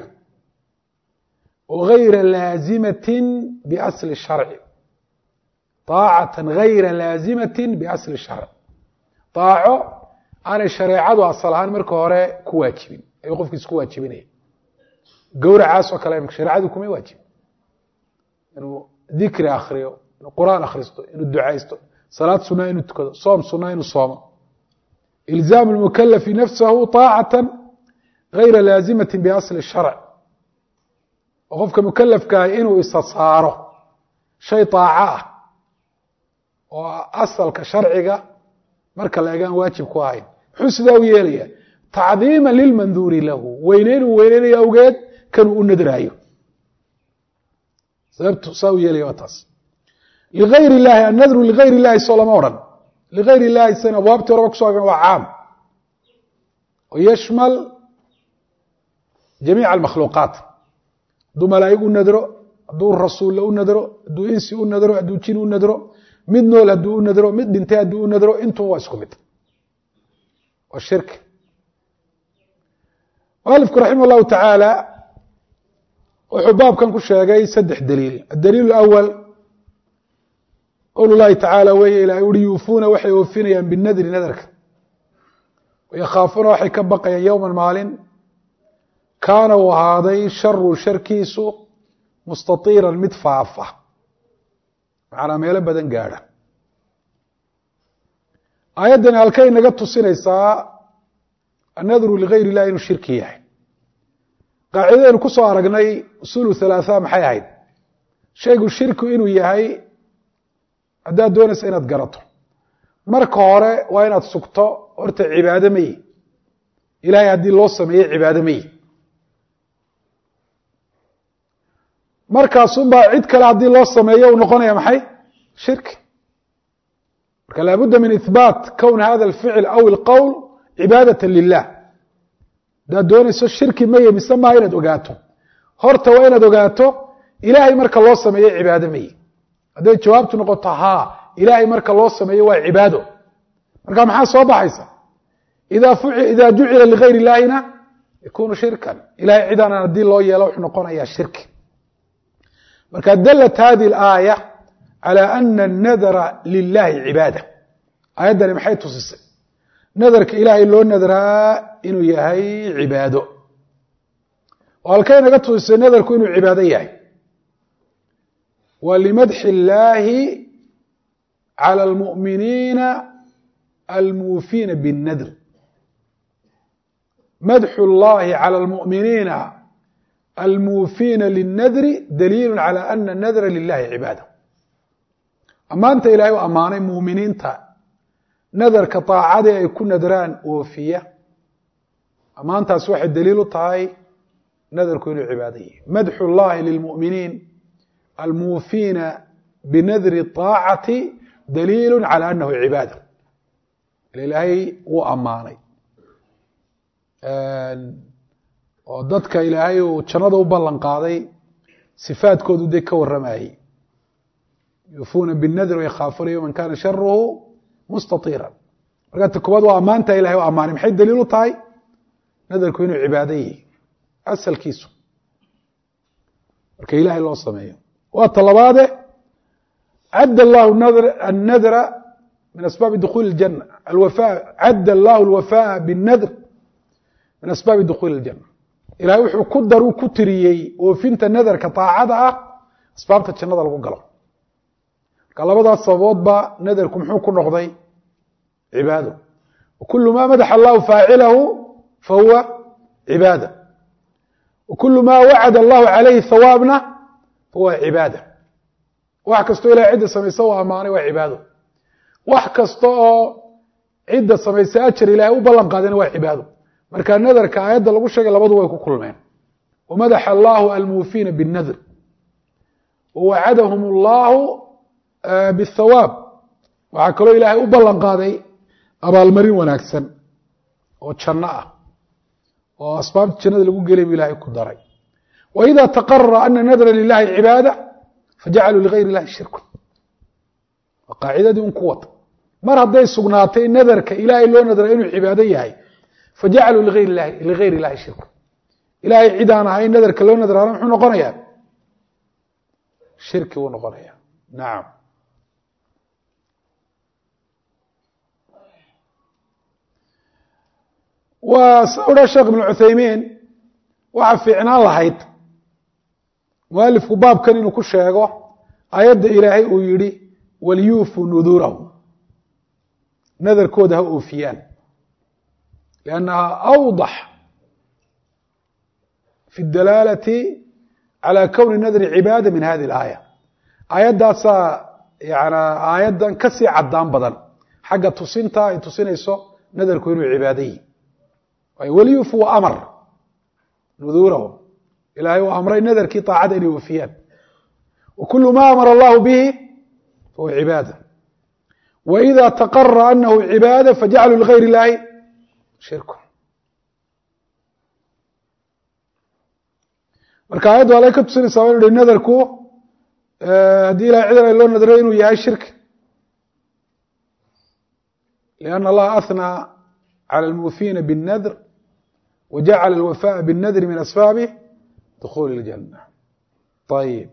oo غayra laazimaةi biasli الsharci طaacatan غayra laazimaةi biasli الsharc طaaco aanay shareecadu asal ahaan marka hore ku waajibin ayuu qofki isku waajibinaya gowracaas oo kale shareecadu kumay waajibin inuu dikri akriyo inuu qur'aan akhristo inuu ducaysto salaad sunaa inuu tukado soom sunaa inuu soomo ilzaamu lmukalafi nafsahu طaacata غayra laazimati biasli الsharc oo qofka mukalafkaah inuu isa saaro shay طaaco ah oo asalka sharciga marka la egaan waajib ku ahayn muxuu sidaa u yeelaya tacdiima lilmanduuri lahu weyneynuu weyneynayo awgeed kanuu u nadraayo sababtu saa u yeelaya waa taas ligayr illahi annadru ligayr illahi soo lama odhan ligayr illahi san abwaabtii horaba kuso argan waa caam ويشمل جميع المخلوقات haduu malaaئg u nadro haduu rasuul u nadro haduu insi u nadro haduu jin u nadro mid nool haduu u nadro mid dhintay haduu u nadro intuu waa isku mid waa shirk mualifku raximah الlahu taعaalى wuxuu baabkan ku sheegay 3 daliil الdaliil الأول qowl الlahi taعaalى weeye ilahay uri yuufuuna waxay oofinayaan binadri nadarka ويkhaafuuna waxay ka baqayaan yowma maalin kaana uu ahaaday sharu sharkiisu mustatiiran mid faafa macnaa meelo badan gaadha aayaddani halkay naga tusinaysaa annadru ligayr illahi inuu shirki yahay qaacidadaynu ku soo aragnay usulu halaatha maxay ahayd shaygu shirku inuu yahay haddaad doonaysa inaad garato marka hore waa inaad sugto horta cibaado ma yihi ilahay haddii loo sameeyey cibaado ma yihi markaasunbaa cid kale haddii loo sameeyo uu noqonaya maxay shirki marka laabudda min ihbaat kown hada alficl aw alqowl cibaadata lilah haddaad doonayso shirki ma yihi mise maa inaad ogaato horta waa inaad ogaato ilahay marka loo sameeyo cibaado ma yihi hadday jawaabtu noqoto haa ilahay marka loo sameeyo waa cibaado marka maxaa soo baxaysa ida jucila ligayr illahina yakunu shirkan ilahay cidaan haddii loo yeelo wuxuu noqonayaa shirki marka dalat hadihi اlaaya calى ana الnadra lilahi cibaada aayaddani maxay tusisay nadarka ilaahay loo nadraa inuu yahay cibaado oo halkay naga tusisay nadarku inuu cibaado yahay wa limadxi اllahi calى اlmuؤminiina almuufiina bالnadr madxu اllahi calى اlmuؤminiina almuufiina liلnadri daliilu calى ana الnadra lilahi cibaada ammaanta ilahay u ammaanay muuminiinta nadarka طaacadii ay ku nadraan oofiya ammaantaas waxay daliil u tahay nadarku inuu cibaado yahay madxu اllahi lilmuؤminiin almuufiina binadri الطaacati daliilu calى anahu cibaada ilaahay wuu ammaanay oo dadka ilaahay uu jannada u ballan qaaday sifaadkoodu dee ka warramayey yuufuuna biالnadr wayakhaafuuna yowma kana sharuhu mustatiiran marka ta koobaad waa ammaanta ilahay u ammaanay maxay daliil u tahay nadarku inuu cibaado yahay asalkiisu marka ilahay loo sameeyo waa ta labaade cadd allahu annadra min asbaabi dukuuli اljana cadd allahu alwafaaءa biالnadr min asbaabi dukuuli اljana ilahay wuxuu ku tiriyey oofinta nadarka طaacada ah asbaabta jannada lagu galo marka labadaas sababoodba nadarku muxuu ku noqday cibaado wakulu ma madaxa allahu faacilahu fahuwa cibaada wakulu ma wacada allahu calayhi hawaabna fahuwa cibaada wax kastoo ilahay cidda samaysa u ammaanay waa cibaado wax kasta oo cidda samaysa ajar ilahay u ballan qaadayna waa cibaado marka nadarka aayadda lagu sheegay labadu way ku kulmeen wamadaxa allahu almuufiina biالnadr wawacadahum allahu bالthawaab waxaa kaloo ilaahay u ballan qaaday abaalmarin wanaagsan oo janno ah oo asbaabta jannada lagu gelay bu ilahay ku daray waإida taqarara ana nadra lilahi cibaada fajacaluu ligayr illahi shirku waa qaacidadii un ku wata mar hadday sugnaatay nadarka ilaahay loo nadra inuu cibaado yahay fajacaluu ligayr illahi shirku ilahay cid aan ahayn nadarka loo nadraana muxuu noqonayaa shirki wuu noqonaya nacam waa udha sheekh ibn cuthaymiin waxaa fiicnaan lahayd mualifku baabkan inuu ku sheego aayadda ilaahay uu yihi waliyuufuu nuduurahum nadarkooda ha oofiyaan liannaha awdax fi اdalaalati calى kowni nadri cibaada min hadi اlaaya aayaddaasaa aayaddan kasii cadaan badan xagga tusinta ay tusinayso nadarku inuu cibaadayi waliyuufuu wa amar nuduurahum ilaahay uu amray nadarkii طaacada inay oofiyaan وكل ما أمر الله به فهو عبادة وإذا تقرر أنه عبادة فجعلوا لغير الله شركا marka aayaddu alay ka tusinaysaa inuu nadarku haddii ilahay cid loo nadro inuu yahay shirki لأن الله أثنى على الموفين بالنذر وجعل الوفاء بالنذر من أسباب دخول الجنة طيب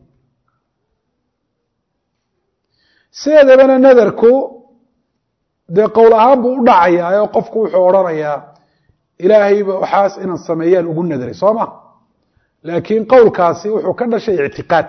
sideedabana nadarku dee qowl ahaan buu u dhacayaa oo qofku wuxuu odhanayaa ilaahayba waxaas inaan sameeyaan ugu nadray soo ma laakiin qowlkaasi wuxuu ka dhashay ictiqaad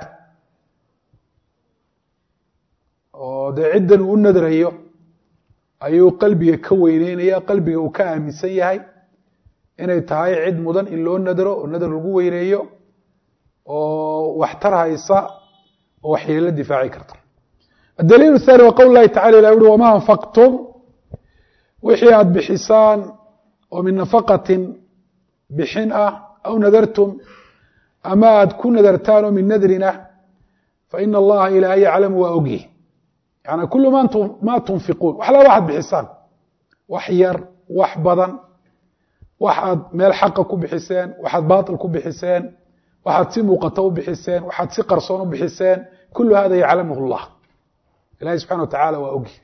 oo dee ciddan uu u nadrayo ayuu qalbiga ka weyneynaya qalbiga uu ka aaminsan yahay inay tahay cid mudan in loo nadro oo nadar lagu weyneeyo oo waxtar haysa oo waxyeelo difaaci karta الدليل الثاني وقول الله تعالى لا يقول وما أنفقتم وحي aad bixisaan oo min نفقة bixin ah أو نذرتم ama aad ku nadartaan oo min nadrin ah فإن الlaha ilaahay yaclam waa ogyi يعني كل ma تنفقون wax la waxaad bixisaan wax yar wax badan waxaad meel xaqa ku bixiseen waxaad baaطil ku bixiseen waxaad si muuqato u bixiseen waxaad si qarsoon u bixiseen كل hada yaclamه الlah ilahi subحaنه وتaعالى waa ogi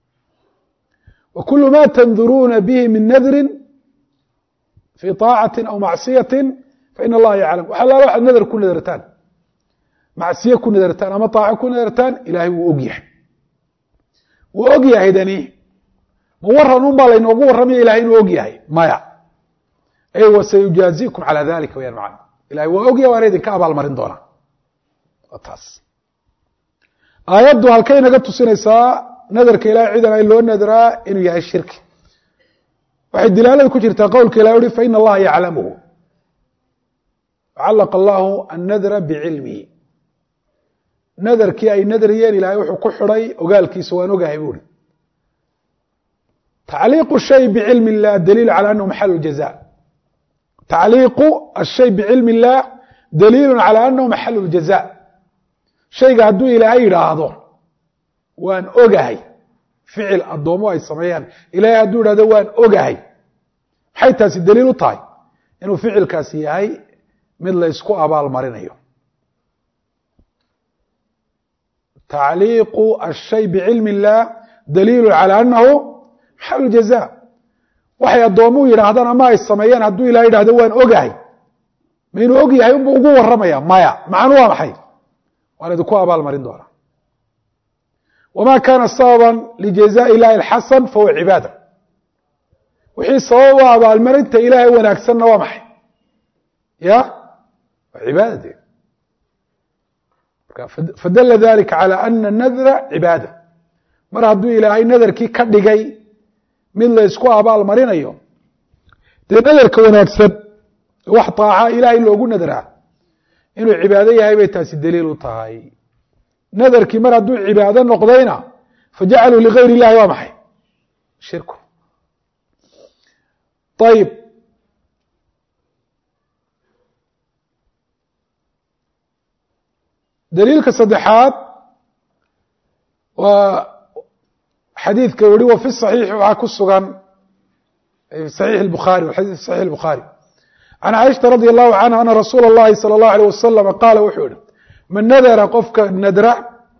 وكل ma تنdruuna bه min nadri في طاacaة أو macصiyaة faإن الlaha yعlم wax alla waxaad nadr ku nadartaan macصiye ku nadartaan ama طaaco ku nadartaan ilahay wuu og yahay wuu og yahay dani ma waran un baa laynoogu warramaya ilahay inuu og yahay maya ay وسيجاaزiكم عalى ذalika wayaan macna ilahay waa og yahay waana idinka abaal marin doonaa taas aayaddu halkay naga tusinaysaa nadarka ilahay cidan ay loo nadraa inuu yahay shirki waxay dilaalada ku jirtaa qowlka ilahay uhi faإن الlaha yaclamhu calaqa allahu annadra bicilmihi nadarkii ay nadrayeen ilahay wuxuu ku xidhay ogaalkiisa waan ogahay buuhi tacliiqu shay bicilmi الlah daliil calى anahu maxal jaza tacliiqu ashay bicilmi الlah daliilu calى anahu maxal اljaza shayga hadduu ilaahay yidhaahdo waan ogahay ficil addoomo ay sameeyaan ilaahay hadduu yidhahdo waan ogahay maxay taasi daliil u tahay inuu ficilkaasi yahay mid la ysku abaal marinayo tacliiqu ashay bicilmi الlah daliilu calى anahu maxal jaza waxay addoomuhu yidhaahdaan ama ay sameeyaan hadduu ilahay yidhahdo waan ogahay ma inuu og yahay unbuu ugu warramaya maya macnu waa maxay waan idinku abaal marin doonaa wma kana sababa ljazaaءi ilahi اxasan fahuwa cibaada wixii sabab u abaalmarinta ilaahay wanaagsanna waa maxay ya waa cibaadade fadala dalika calى ana nadra cibaada mar hadduu ilaahay nadarkii ka dhigay mid la ysku abaal marinayo dee nadarka wanaagsan wax طaaca ilaahay loogu nadraa inuu cibaado yahay bay taasi daliil u tahay nadarkii mar hadduu cibaado noqdayna fajacaluu ligayr الlahi waa maxay shirku ayib daliilka saddexaad waa xadiidka weri wa fi صaxiix waxaa ku sugan صaxiix الbukhaarي xadيث صaxiix الbukhaarي can caaishaةa radي الlahu canha ana rasuula الlahi salى الlahu عalيه wasalam qaala wuxuu yihi man nadara qofka nadra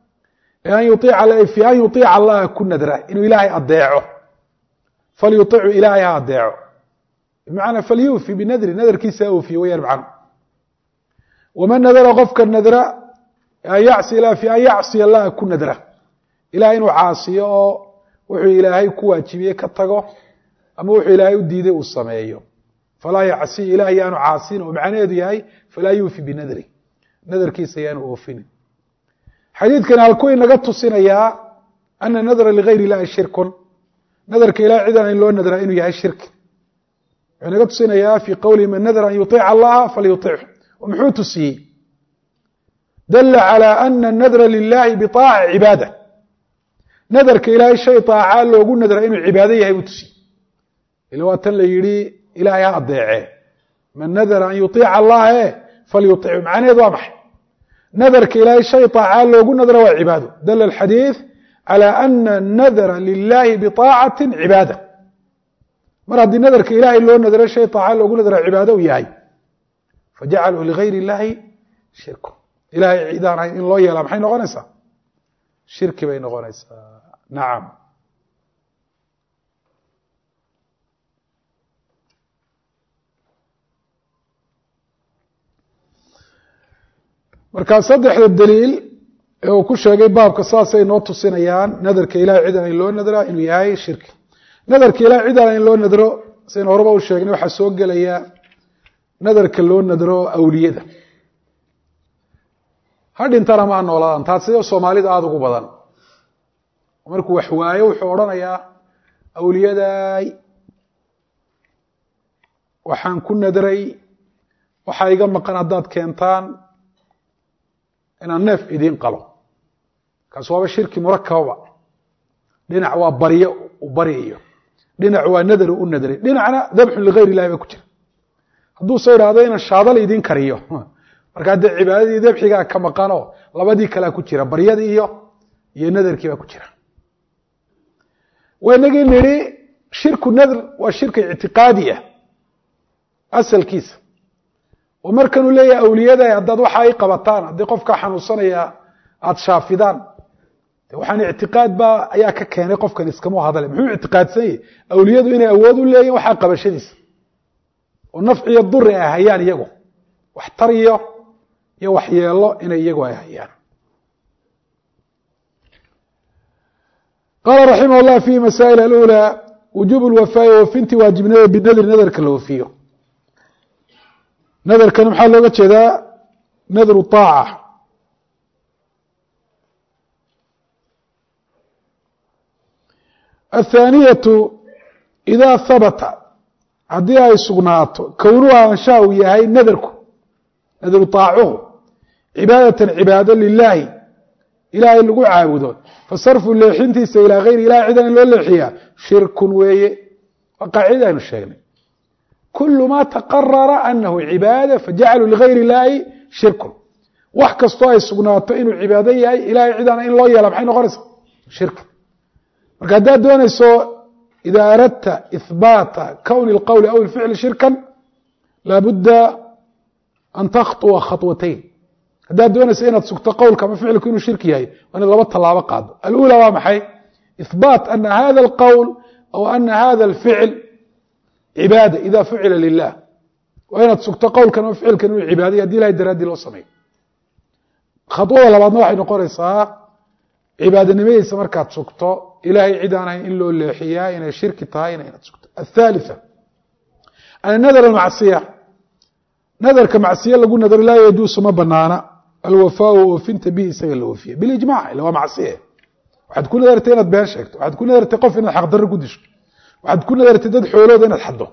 fi an yuطiica allaha ku nadra inuu ilaahay adeeco falyuطicu ilaahay ha adeeco bimacnaa falyuufi binadri nadarkiisa ha oofiye wayaan macno waman nadara qofka nadra fi an yacsiya allaha ku nadra ilahay inuu caasiyo oo wuxuu ilaahay ku waajibiyey ka tago ama wuxuu ilaahay u diiday uu sameeyo falaa yacsi ilahay yaanu caasin oo macnaheedu yahay falaa yuufi binadri nadarkiisa yaanu oofinin xadiidkan halkuu inaga tusinayaa ana nadra ligayr illahi shirkun nadarka ilahay cidan in loo nadraa inuu yahay shirki wuxuu inaga tusinayaa fii qowlihi man nadra an yuطiica allaha falyuطichu oo muxuu tusiyey dala calى ana nadra lilahi biطaaca cibaada nadarka ilaahay shay طaacaa loogu nadraa inuu cibaado yahay buu tusiyey ila waa tan la yihi ilaahay ha adeece man nadra an yuطiica allaha falyuطichu macnaheed waa maxay nadarka ilaahay shay طaaca loogu nadro waa cibaado dala الxadiiث عalى أna الnadra lilahi bطaacaة cibaada mar haddii nadarka ilaahay loo nadro shay طaaca loogu nadro cibaado u yahay fajacaluu ligayr الlahi shirku ilahay cidaan ahayn in loo yeelaa maxay noqonaysaa shirki bay noqonaysaa nacam markaa saddexda daliil ee uu ku sheegay baabka saasay noo tusinayaan nadarka ilahay cid aan in loo nadraa inuu yahay shirki nadarka ilahay cid aan in loo nadro saynu horeba u sheegnay waxaa soo gelaya nadarka loo nadro awliyada ha dhintana maa noolaadaan taas sidoo soomaalida aada ugu badan markuu wax waayo wuxuu odhanayaa awliyaday waxaan ku nadray waxaa iga maqan haddaad keentaan inaan neef idiin qalo kaas waaba shirki murakababa dhinac waa baryo u baryayo dhinac waa nadaru u nadray dhinacna dabxun ligayr illahi baa ku jira hadduu soo idhaahdo inaan shaadal idiin kariyo markaa dee cibaadadii dabxigaa ka maqanoo labadii kalea ku jira baryadii iyo nadarkii baa ku jira waynagii nidhi shirku nadr waa shirka ictiqaadiya asalkiisa oo markanuu leeyahay awliyada haddaad waxa ay qabataan haddii qofkaa xanuunsanaya aada shaafidaan waxaan ictiqaad baa ayaa ka keenay qofkan iskama hadale muxuu ictiqaadsan yahy awliyadu inay awood u leeyihin waxaa qabashadiisa oo nafciyo duri ay hayaan iyagu wax tariyo iyo waxyeelo inay iyagu ay hayaan qaala raximah اllah fi masaa'il alأulى wujuub اlwafaa'i wafinti waajibnimada binadri nadarka la wafiyo nadarkana maxaa looga jeedaa nadru طaaca athaaniyatu idaa habata haddii ay sugnaato kownuha anshaa uu yahay nadarku nadru طaacuhu cibaadatan cibaado lilaahi ilaahay lagu caabudo fasarfu leexintiisa ilaa gayri ilahi cidan in loo leexiyaa shirkun weeye waa qaacida aynu sheegnay kulu ma taqarara anahu cibaada fajacaluu ligayr illaahi shirkun wax kastoo ay sugnaato inuu cibaado yahay ilahay cidaana in loo yeela maxay noqonaysaa shirki marka haddaad doonayso ida aradta ihbaata kowni اlqowli aw اlficli shirkan laabudda an takhطuwa khaطwatayn haddaad doonayso inaad sugto qowlka ama ficilku inuu shirki yahay waa inaad laba tallaabo qaado alأulى waa maxay ihbaat ana hada اlqowl aw ana hada اlficl cibaada ida fucila lilah waa inaad sugto qowlkan ama ficilkan inuu cibaadaya haddi ilahay daraaddii loo sameeyo khaطwada labaadna waxay noqonaysaa cibaadanimadeysa markaad sugto ilahay cid aan ahayn in loo leexiyaa inay shirki tahay inaad sugto aلثالثة annadr اmacصiya nadarka macsiye lagu nadar laa yajuusu ma banaana alwafaa oofinta bihi isaga la oofiya bilijmac ila waa macsiye waxaad ku nadartay inaad been sheegto waxaad ku nadartay qof inaad xaqdarro ku disho waxaad ku nadartay dad xoolooda inaad xaddo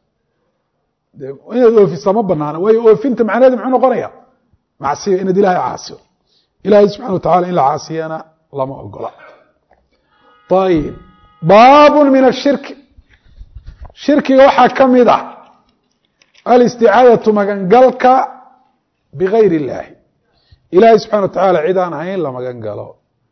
inaad oofisa ma banaana waayo oofinta macnaheeda muxuu noqonaya macsiyo inaad ilahay caasiyo ilahay subxana wa tacala in la caasiyana lama ogola ayib baab min ashirki shirkiga waxaa ka mid ah alisticaadatu magangalka bigayr illaahi ilaahay subxana wa tacaala cid aan ahayn la magan galo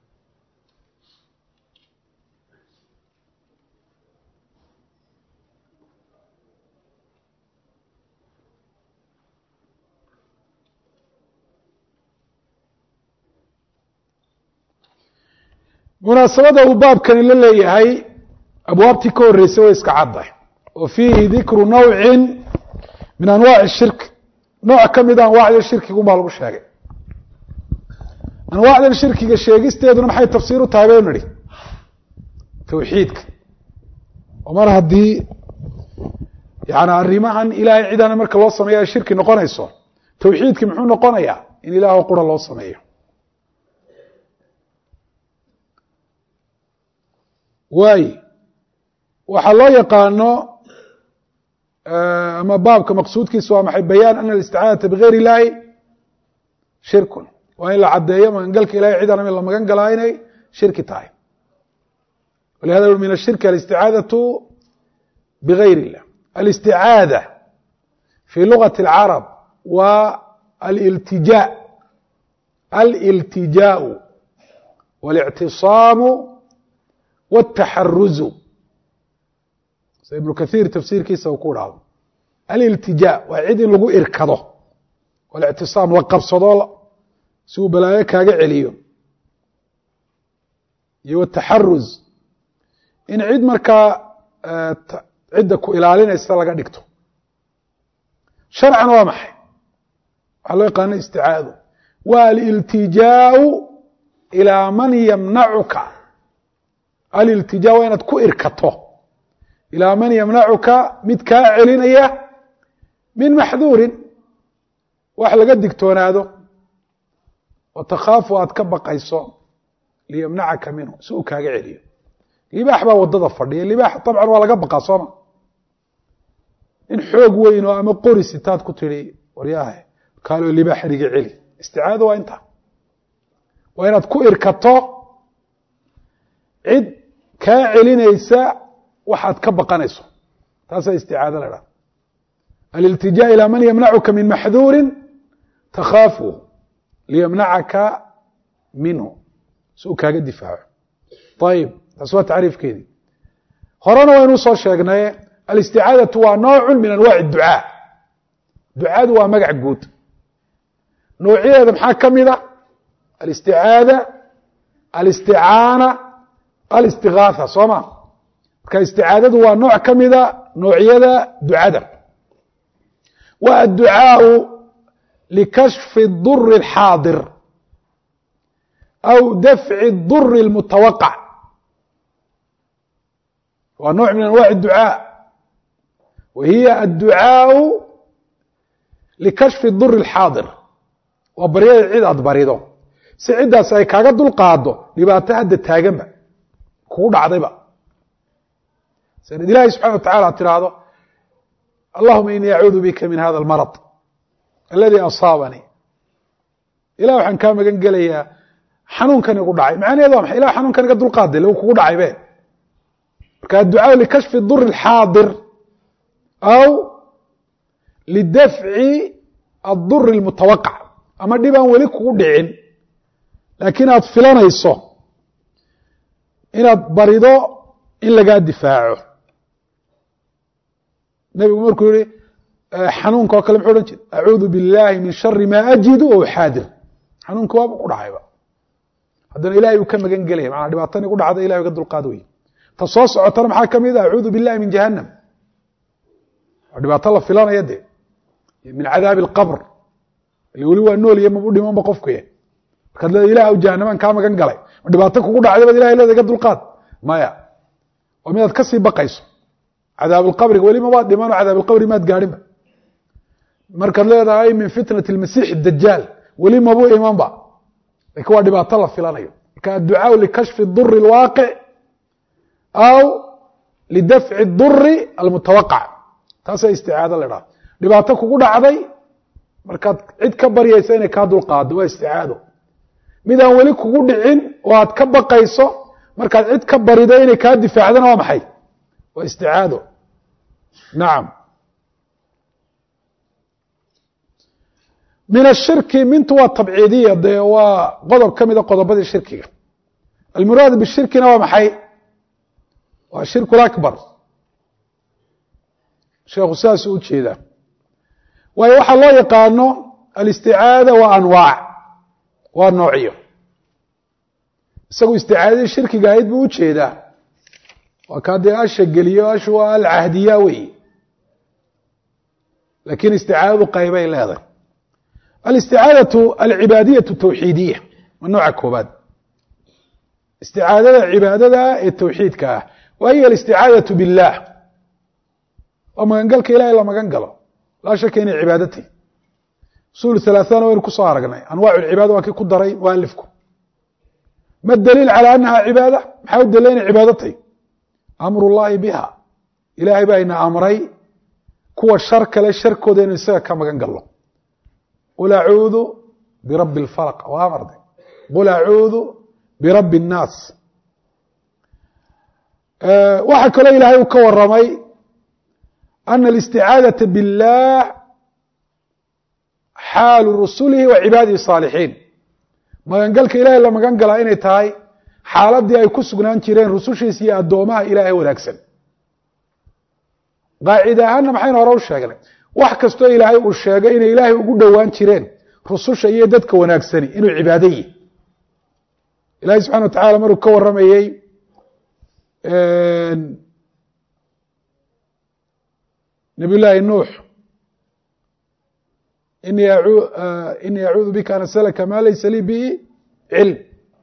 munaasabada uu baabkani la leeyahay abwaabtii ka horeysay way iska caddahay oo fiihi dikru nawcin min anwaaci shirk nooc ka mida anwaacda shirkigumaa lagu sheegay anwaacdan shirkiga sheegisteeduna maxay tafsiir u tahay baynu nidhi tawxiidka oo mar haddii yani arrimahan ilaahay cidana marka loo sameeyo ay shirki noqonayso tawxiidki muxuu noqonayaa in ilaah qura loo sameeyo waay waxaa loo yaqaano ama baabka maqsuudkiisa waa maxay bayaan ana alisticaadata bigayr illaahi shirkun waa in la caddeeyo magangalka ilahay cid aan la magan galaa inay shirki tahay walihada min ashirki alisticaadatu bigayr illah alisticaada fi lugati اlcarab waa aliltijaa aliltijaaءu والاctisaamu والtaxaruzu sida ibnu kahiir tafsiirkiisa uu ku dhahdo aliltijaa waa cid in lagu irkado والاctisaam la qabsado si uu balaayo kaaga celiyo iyo wataxaruz in cid markaa cidda ku ilaalinaysa laga dhigto sharcan waa maxay waxaa loo yaqaana isticaado waa aliltijaau ilaa man yamnacuka aliltijaa waa inaad ku irkato ilaa man yamnacuka mid kaa celinaya min maxduurin wax laga digtoonaado oo takhaafu aad ka baqayso liyamnacaka minhu si uu kaaga celiyo libaax baa wadada fadhiya libaax dabcan waa laga baqaa sooma in xoog weyn oo ama qori sitaad ku tidhi waryahay kaaloo libaax riga celi isticaado waa inta waa inaad ku irkato cid kaa celinaysa waxaad ka baqanayso taasaa isticaado la dhaha aliltijaa ilaa man yamnacuka min maxduurin takhaafu liyamnacaka minhu si uu kaaga difaaco ayib taas waa tacriifkeedii horena waynu soo sheegnay alisticaadatu waa noocu min anwaaci ducaa ducadu waa magac guud noocyadeeda maxaa ka mida alisticaada alisticaana alistigaatha soo ma marka isticaadadu waa nooc ka mida noocyada ducada wa adducaau likashfi اduri اlxaadir aw dafci اduri اlmutawaqac waa nooع min anwaaع الducاء wa hiya adducaaءu likashfi duri اlxaadir waa baryada cid aad barido si ciddaas ay kaaga dulqaado dhibaato hadda taaganba kugu dhacdayba sanad ilaahi subxana wa tacala ad tiraahdo allahuma inii acuudu bika min hada اlmarض aladi asaabanii ilah waxaan kaa magan gelayaa xanuunkan igu dhacay macnaheedu waa maxay ilah xanuunkan iga dulqaaday lagu kugu dhacay be marka adducaaءu likashfi duri اlxaadir aw lidafci aduri اlmutawaqac ama dhib aan weli kugu dhicin laakiin aad filanayso inaad barido in lagaa difaaco nebigu markuu yihi xanuunka oo kale muxuu odhan jire acuudu biاllahi min shari ma ajidu o xaadir xanuunka waaba ku dhacayba haddana ilahay uu ka magan gelaya manaa dhibaatan igu dhacda ilahay ga dulqaad wey ta soo socotana maxaa ka mid a acuudu biاllahi min jahannam waa dhibaato la filanaya de min cadaabi اlqabr ile weli waa nool iyo mabu dhimanba qofkuye markaad leeda ilah jahanamaan kaa magan galay ma dhibaato kugu dhacday baad ilahay leeda ga dulqaad maya waa midaad kasii baqayso cadaabuulqabriga weli mabaad dhimano cadaabuulqabri maad gaadhinba markaad leedahay min fitnati اlmasiix dajaal weli mabu imanba lakin waa dhibaato la filanayo marka adducaaءu likashfi duri اlwaaqic aw lidafci duri almutawaqac taasaa isticaado la dhaha dhibaato kugu dhacday markaad cid ka baryaysa inay kaa dulqaado waa isticaado mid aan weli kugu dhicin oo aad ka baqayso markaad cid ka barido inay kaa difaacdana waa maxay waa isticaado nacam min ashirki mintu waa tabciidiya dee waa qodob ka mida qodobadii shirkiga almuraad bishirkina waa maxay waa shirku lakbar sheekhu saasuu ujeedaa waayo waxaa loo yaqaano alisticaada waa anwaac waa noocyo isagu isticaadadii shirkiga ahayd buu ujeedaa waa kaa dee asha geliyo ashu waa alcahdiya wey lakin isticaadadu qaybay leedahay alisticaadatu alcibaadiyatu tawxiidiya waa nooca koobaad isticaadada cibaadada ee tawxiidka ah wa hiya alisticaadatu biاllah waa magangalka ilahay la magan galo laa shaka inay cibaadatahy usul halaaثana waynu kusoo aragnay anwaac اlcibaada waa kii ku daray mualifku ma daliil calى anaha cibaada maxaa u dalila inay cibaado tahy amru اllahi biha ilahay baa ina amray kuwa shar kale sharkooda inu isaga ka magan galno qul acuudu birabbi اlfalq waa amarday qul acuudu birabbi الnaas waxaa kaloo ilahay uu ka waramay ana الاsticaadaةa biاllah xaalu rusulihi wa cibaadihi الصاalixiin magangalka ilaahay la magan galaa inay tahay xaaladii ay ku sugnaan jireen rusushiisa iyo addoomaha ilaahay wanaagsan. qaacida ahaanna maxaynu hore u sheegnay wax kastoo ilaahay uu sheegay inay ilaahay ugu dhowaan jireen rususha iyo dadka wanaagsani inuu cibaado yihi. ilahay subxana wa tacala maruu ka warramayey nabiy llaahi nuux inii acuudu bika an aslka ma laysa lii bihi cilm.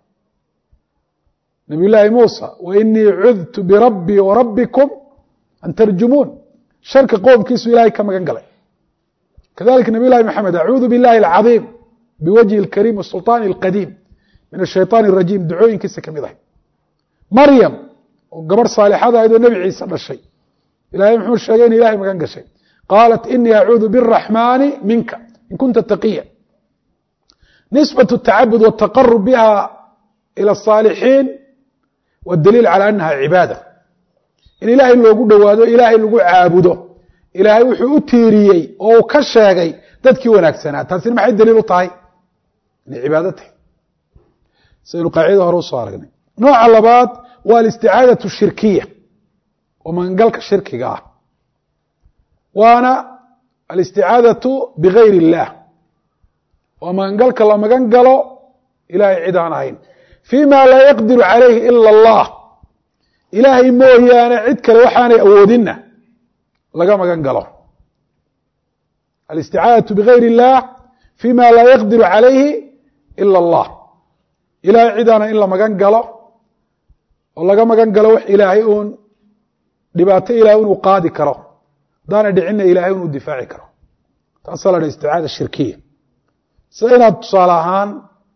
nabiy llaahi muusa wainii cudtu birabbii warabbikum an tarjumuun. sharka qoomkiisu ilahay ka magan galay. kadalika nabiy llahi maxamed acuudu biاllahi alcadiim biwajhi اlkariim wasulطaani اlqadiim min ashayطaan الrajiim ducooyinkiisa kamid ahay. maryam oo gabadh saalixada ahayd oo nebi ciise dhashay ilahay muxuu sheegay in ilahay magan gashay. qaalat inii acuudu bالraxmaani minka in kunta taqiya. nisbaة الtacabud wالtaqarub biha ilى الصaalixiin wاdaliil calى anaha cibaada. in ilaahay loogu dhowaado ilaahay lagu caabudo ilaahay wuxuu u tiiriyey oo uu ka sheegay dadkii wanaagsanaa. taasina maxay daliil u tahay inay cibaado tahay sidaynu qaacidada hore usoo aragnay. nooca labaad waa alisticaadaة الshirkiya oo magangalka shirkiga ah, waana alisticaadaةu bigayr الlah oo magangalka la magan galo ilahay cid aan ahayn fيma laa yaqdiru عalayhi ilا الlah. ilaahay mooyaane cid kale waxaanay awoodinna laga magan galo. alisticaadaةu bigayr الlah fيma laa yaqdiru عalayhi ilا الlah. ilahay cidaana in la magan galo oo laga magan galo wax ilaahay uun dhibaato ilahay inuu qaadi karo hadaana dhicinna ilahay inuu difaaci karo. taasaa la dhaha isticaada shirkiya. sida inaad tusaale ahaan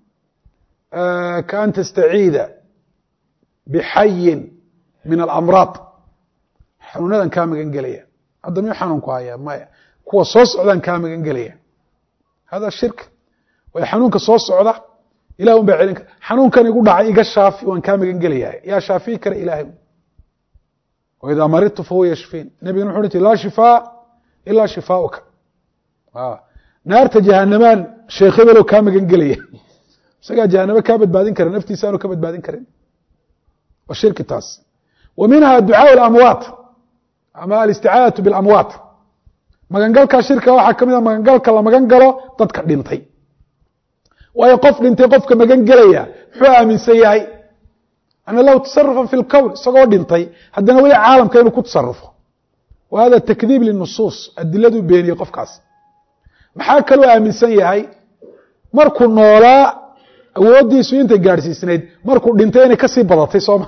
kaan tastaciida bixayin min alamraad. xanuunadan kaa magan gelaya. hadda miyuu xanuunku hayaa? maya. kuwa soo socdaan kaa magan gelaya. hada shirk. way xanuunka soo socda ilah un baa celin kara. xanuunkan igu dhacay iga shaafi waan kaa magan gelayaa. yaa shaafiyi kara ilaahay. waidaa maridtu fahuwa yashfiin. nebigana wuxu uhi laa shifaa ilaa shifaauka. naarta jahanamaan sheekh hebelow kaa magan gelaya. isagaa jahanamo kaa badbaadin kara, naftiisa aanu ka badbaadin karin. waa shirki taas. wa minha ducaaء اlamwaat ama alisticaadaةu biاlamwaat. magangalka shirka waxaa kamid a magangalka la magan galo dadka dhintay. waayo qof dhintay qofka magan gelaya muxuu aaminsan yahay ana lahu tasarufa fi اlkown, isagoo dhintay haddana weli caalamka inuu ku tasarufo. wa hada takdiib linusuus, adiladuu beeniyey qofkaas. maxaa kaloo aaminsan yahay markuu noolaa awooddiisu intay gaadhsiisnayd markuu dhintay inay kasii badatay sooma.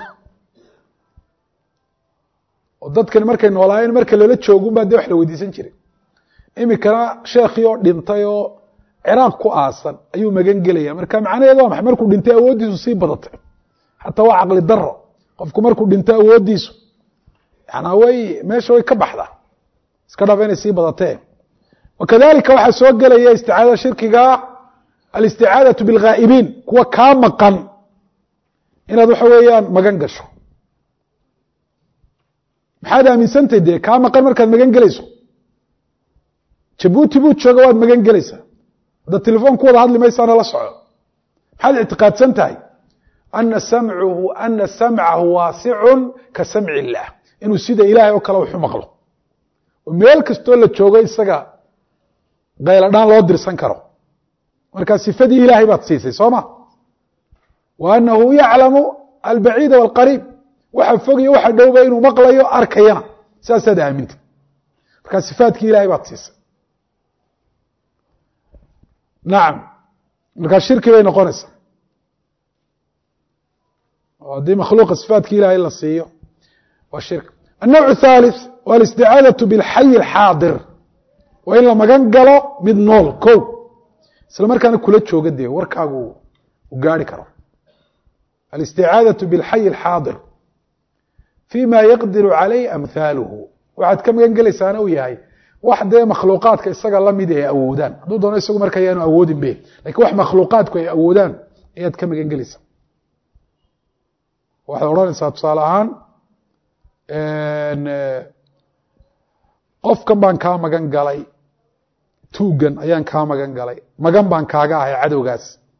oo dadkani markay noolaayeen marka lala joogun baa dee wax la weydiisan jiray. imikana sheekhii oo dhintay oo ciraaq ku aasan ayuu magan gelaya. marka macnaheedu waa maxay? markuu dhintay awooddiisu sii badatay. xataa waa caqli daro. qofku markuu dhintay awooddiisu yanaa meesha way ka baxdaa. iska dhaaf inay sii badatee. wakadalika waxaa soo gelaya isticaadada shirkiga alisticaadaةu biاlghaa'ibiin, kuwa kaa maqan inaad waxa weeyaan magan gasho. maxaad aaminsantay dee kaa maqan markaad magan gelayso? jabuuti buu jooga waad magan gelaysaa. hadda telefoon ku wada hadli maysaana la soco. maxaad ictiqaadsan tahay? ana samcahu waasicun ka samci illaah, inuu sida ilaahay oo kale waxu maqlo oo meel kastoo la joogo isaga qayladhaan loo dirsan karo. markaa sifadii ilaahay baad siisay soo ma. wa anahu yaclamu albaciida wاlqariib, waxa fog iyo waxa dhowba inuu maqlayo arkayana saasaad aamintay. markaa sifaadkii ilahay baad siisay. nacam. markaa shirki bay noqonaysaa. haddii makhluuqa sifaadkii ilahay la siiyo waa shirk. النوع الثالث waa الاستiعاadaة بالxay الxaadir. waa in la magan galo mid nool ko isla markaana kula jooga dee warkaagu u gaari karo. الاستiعاadaة بالxay الxaadir فيma yaqdiru عalayh أmثaalhu. waxaad ka magan gelaysaana u yahay wax dee makhluuqaadka isaga lamid ay awoodaan. hadduu doono isagu marka yaanu awoodin be, lakin wax makhluuqaadku ay awoodaan ayaad ka magan gelaysaa. waxaad odhanaysaa tusaale ahaan qofkan baan kaa magan galay, tuugan ayaan kaa magan galay, magan baan kaaga ahay cadowgaas.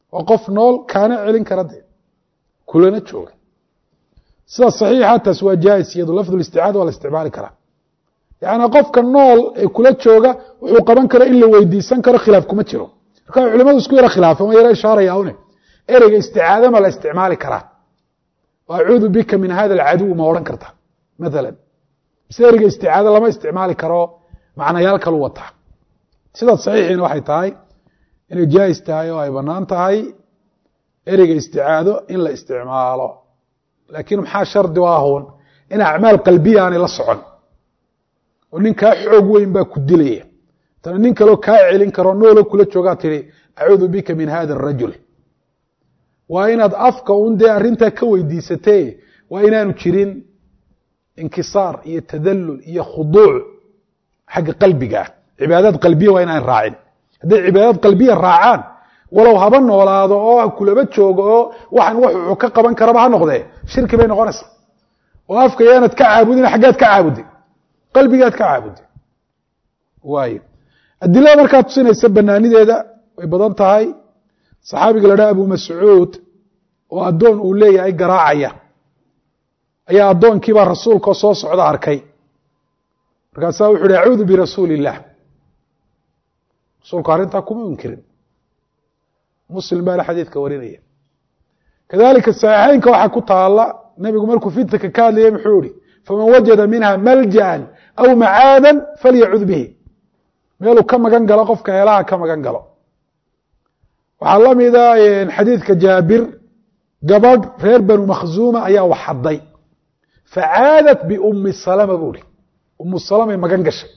وقف نول كان علين كرده كلنا جوga sida saxiixa taas waa jaayis iyadu lafdu isticaada wala isticmaali kara yaani qofka nool ee kula jooga wuxuu qaban kara in la weydiisan karo khilaaf kuma jiro marka culimadu isku yara khilaafan way yara ishaarayaan ereyga isticaada ma la isticmaali kara wa'uudu bika min hada al-adu ma oran karta mesela ereyga isticaada lama isticmaali karo macnayaal kale wata sida saxiixina waxay tahay inay jaayis tahay oo ay banaan tahay ereyga isticaado in la isticmaalo laakiin maxaa shardi u ahoon in acmaal qalbiya aan la socon oo ninka xoog weyn baa ku dilaya tan nin kale oo ka celin karo noolo kula jooga tiri a'uudu bika min hada ar-rajul waa inaad afka unde arinta ka weydiisatay waa inaanu jirin inkisaar iyo tadallul iyo khuduuc xaq qalbiga cibaadad qalbiya waa inaan raacin haday cibaadad qalbiya raacaan walow haba noolaado oo kulaba joogo oo waxan wuxuu ka qaban karaba ha noqdee shirki bay noqonaysaa oo afka yaanad ka caabudin xaqaad ka caabudi qalbigaad ka caabudi waayo adilada markaa tusinaysa banaanideeda way badan tahay saxaabiga la dhaha Abu Mas'uud oo adoon uu leeyahay garaacaya ayaa adoonkii baa rasuulka soo socda arkay markaas wuxuu yiri a'uudu bi rasuulillah rasuulka arinta kuma inkirin muslim baa xadiidka warinaya kadalika sahihaynka waxa ku taala nabigu markuu fitnaka ka hadlayay muxuu yiri faman wajada minha maljan aw ma'adan faly'ud bihi meelu ka magan galo qofka heelaha ka magan galo waxa la mid ah xadiidka Jaabir gabadh reer banu Makhzuma ayaa waxaday fa'aadat bi ummi Salama buri ummu Salama magan gashay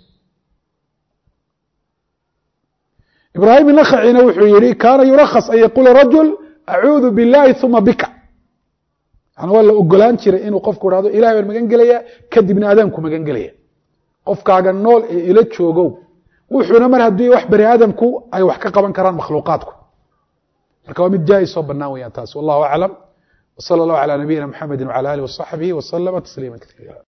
إبراهيم النخعي wuxuu yiri kaana yurakhas ay yaqul rajul a'uudu billahi thumma bika ana wala ogolaan jiray inuu qofku raado ilaahay baan magan galaya kadibna aadaanku magan galaya qofkaaga nool ee ila joogo wuxuuna mar hadii wax bari aadamku ay wax ka qaban karaan makhluuqaadku marka waa mid jaayis oo banaan weeyaan taas wallahu a'lam wa sallallahu ala nabiyyina muhammadin wa ala alihi wa sahbihi wa sallama tasliiman kathiira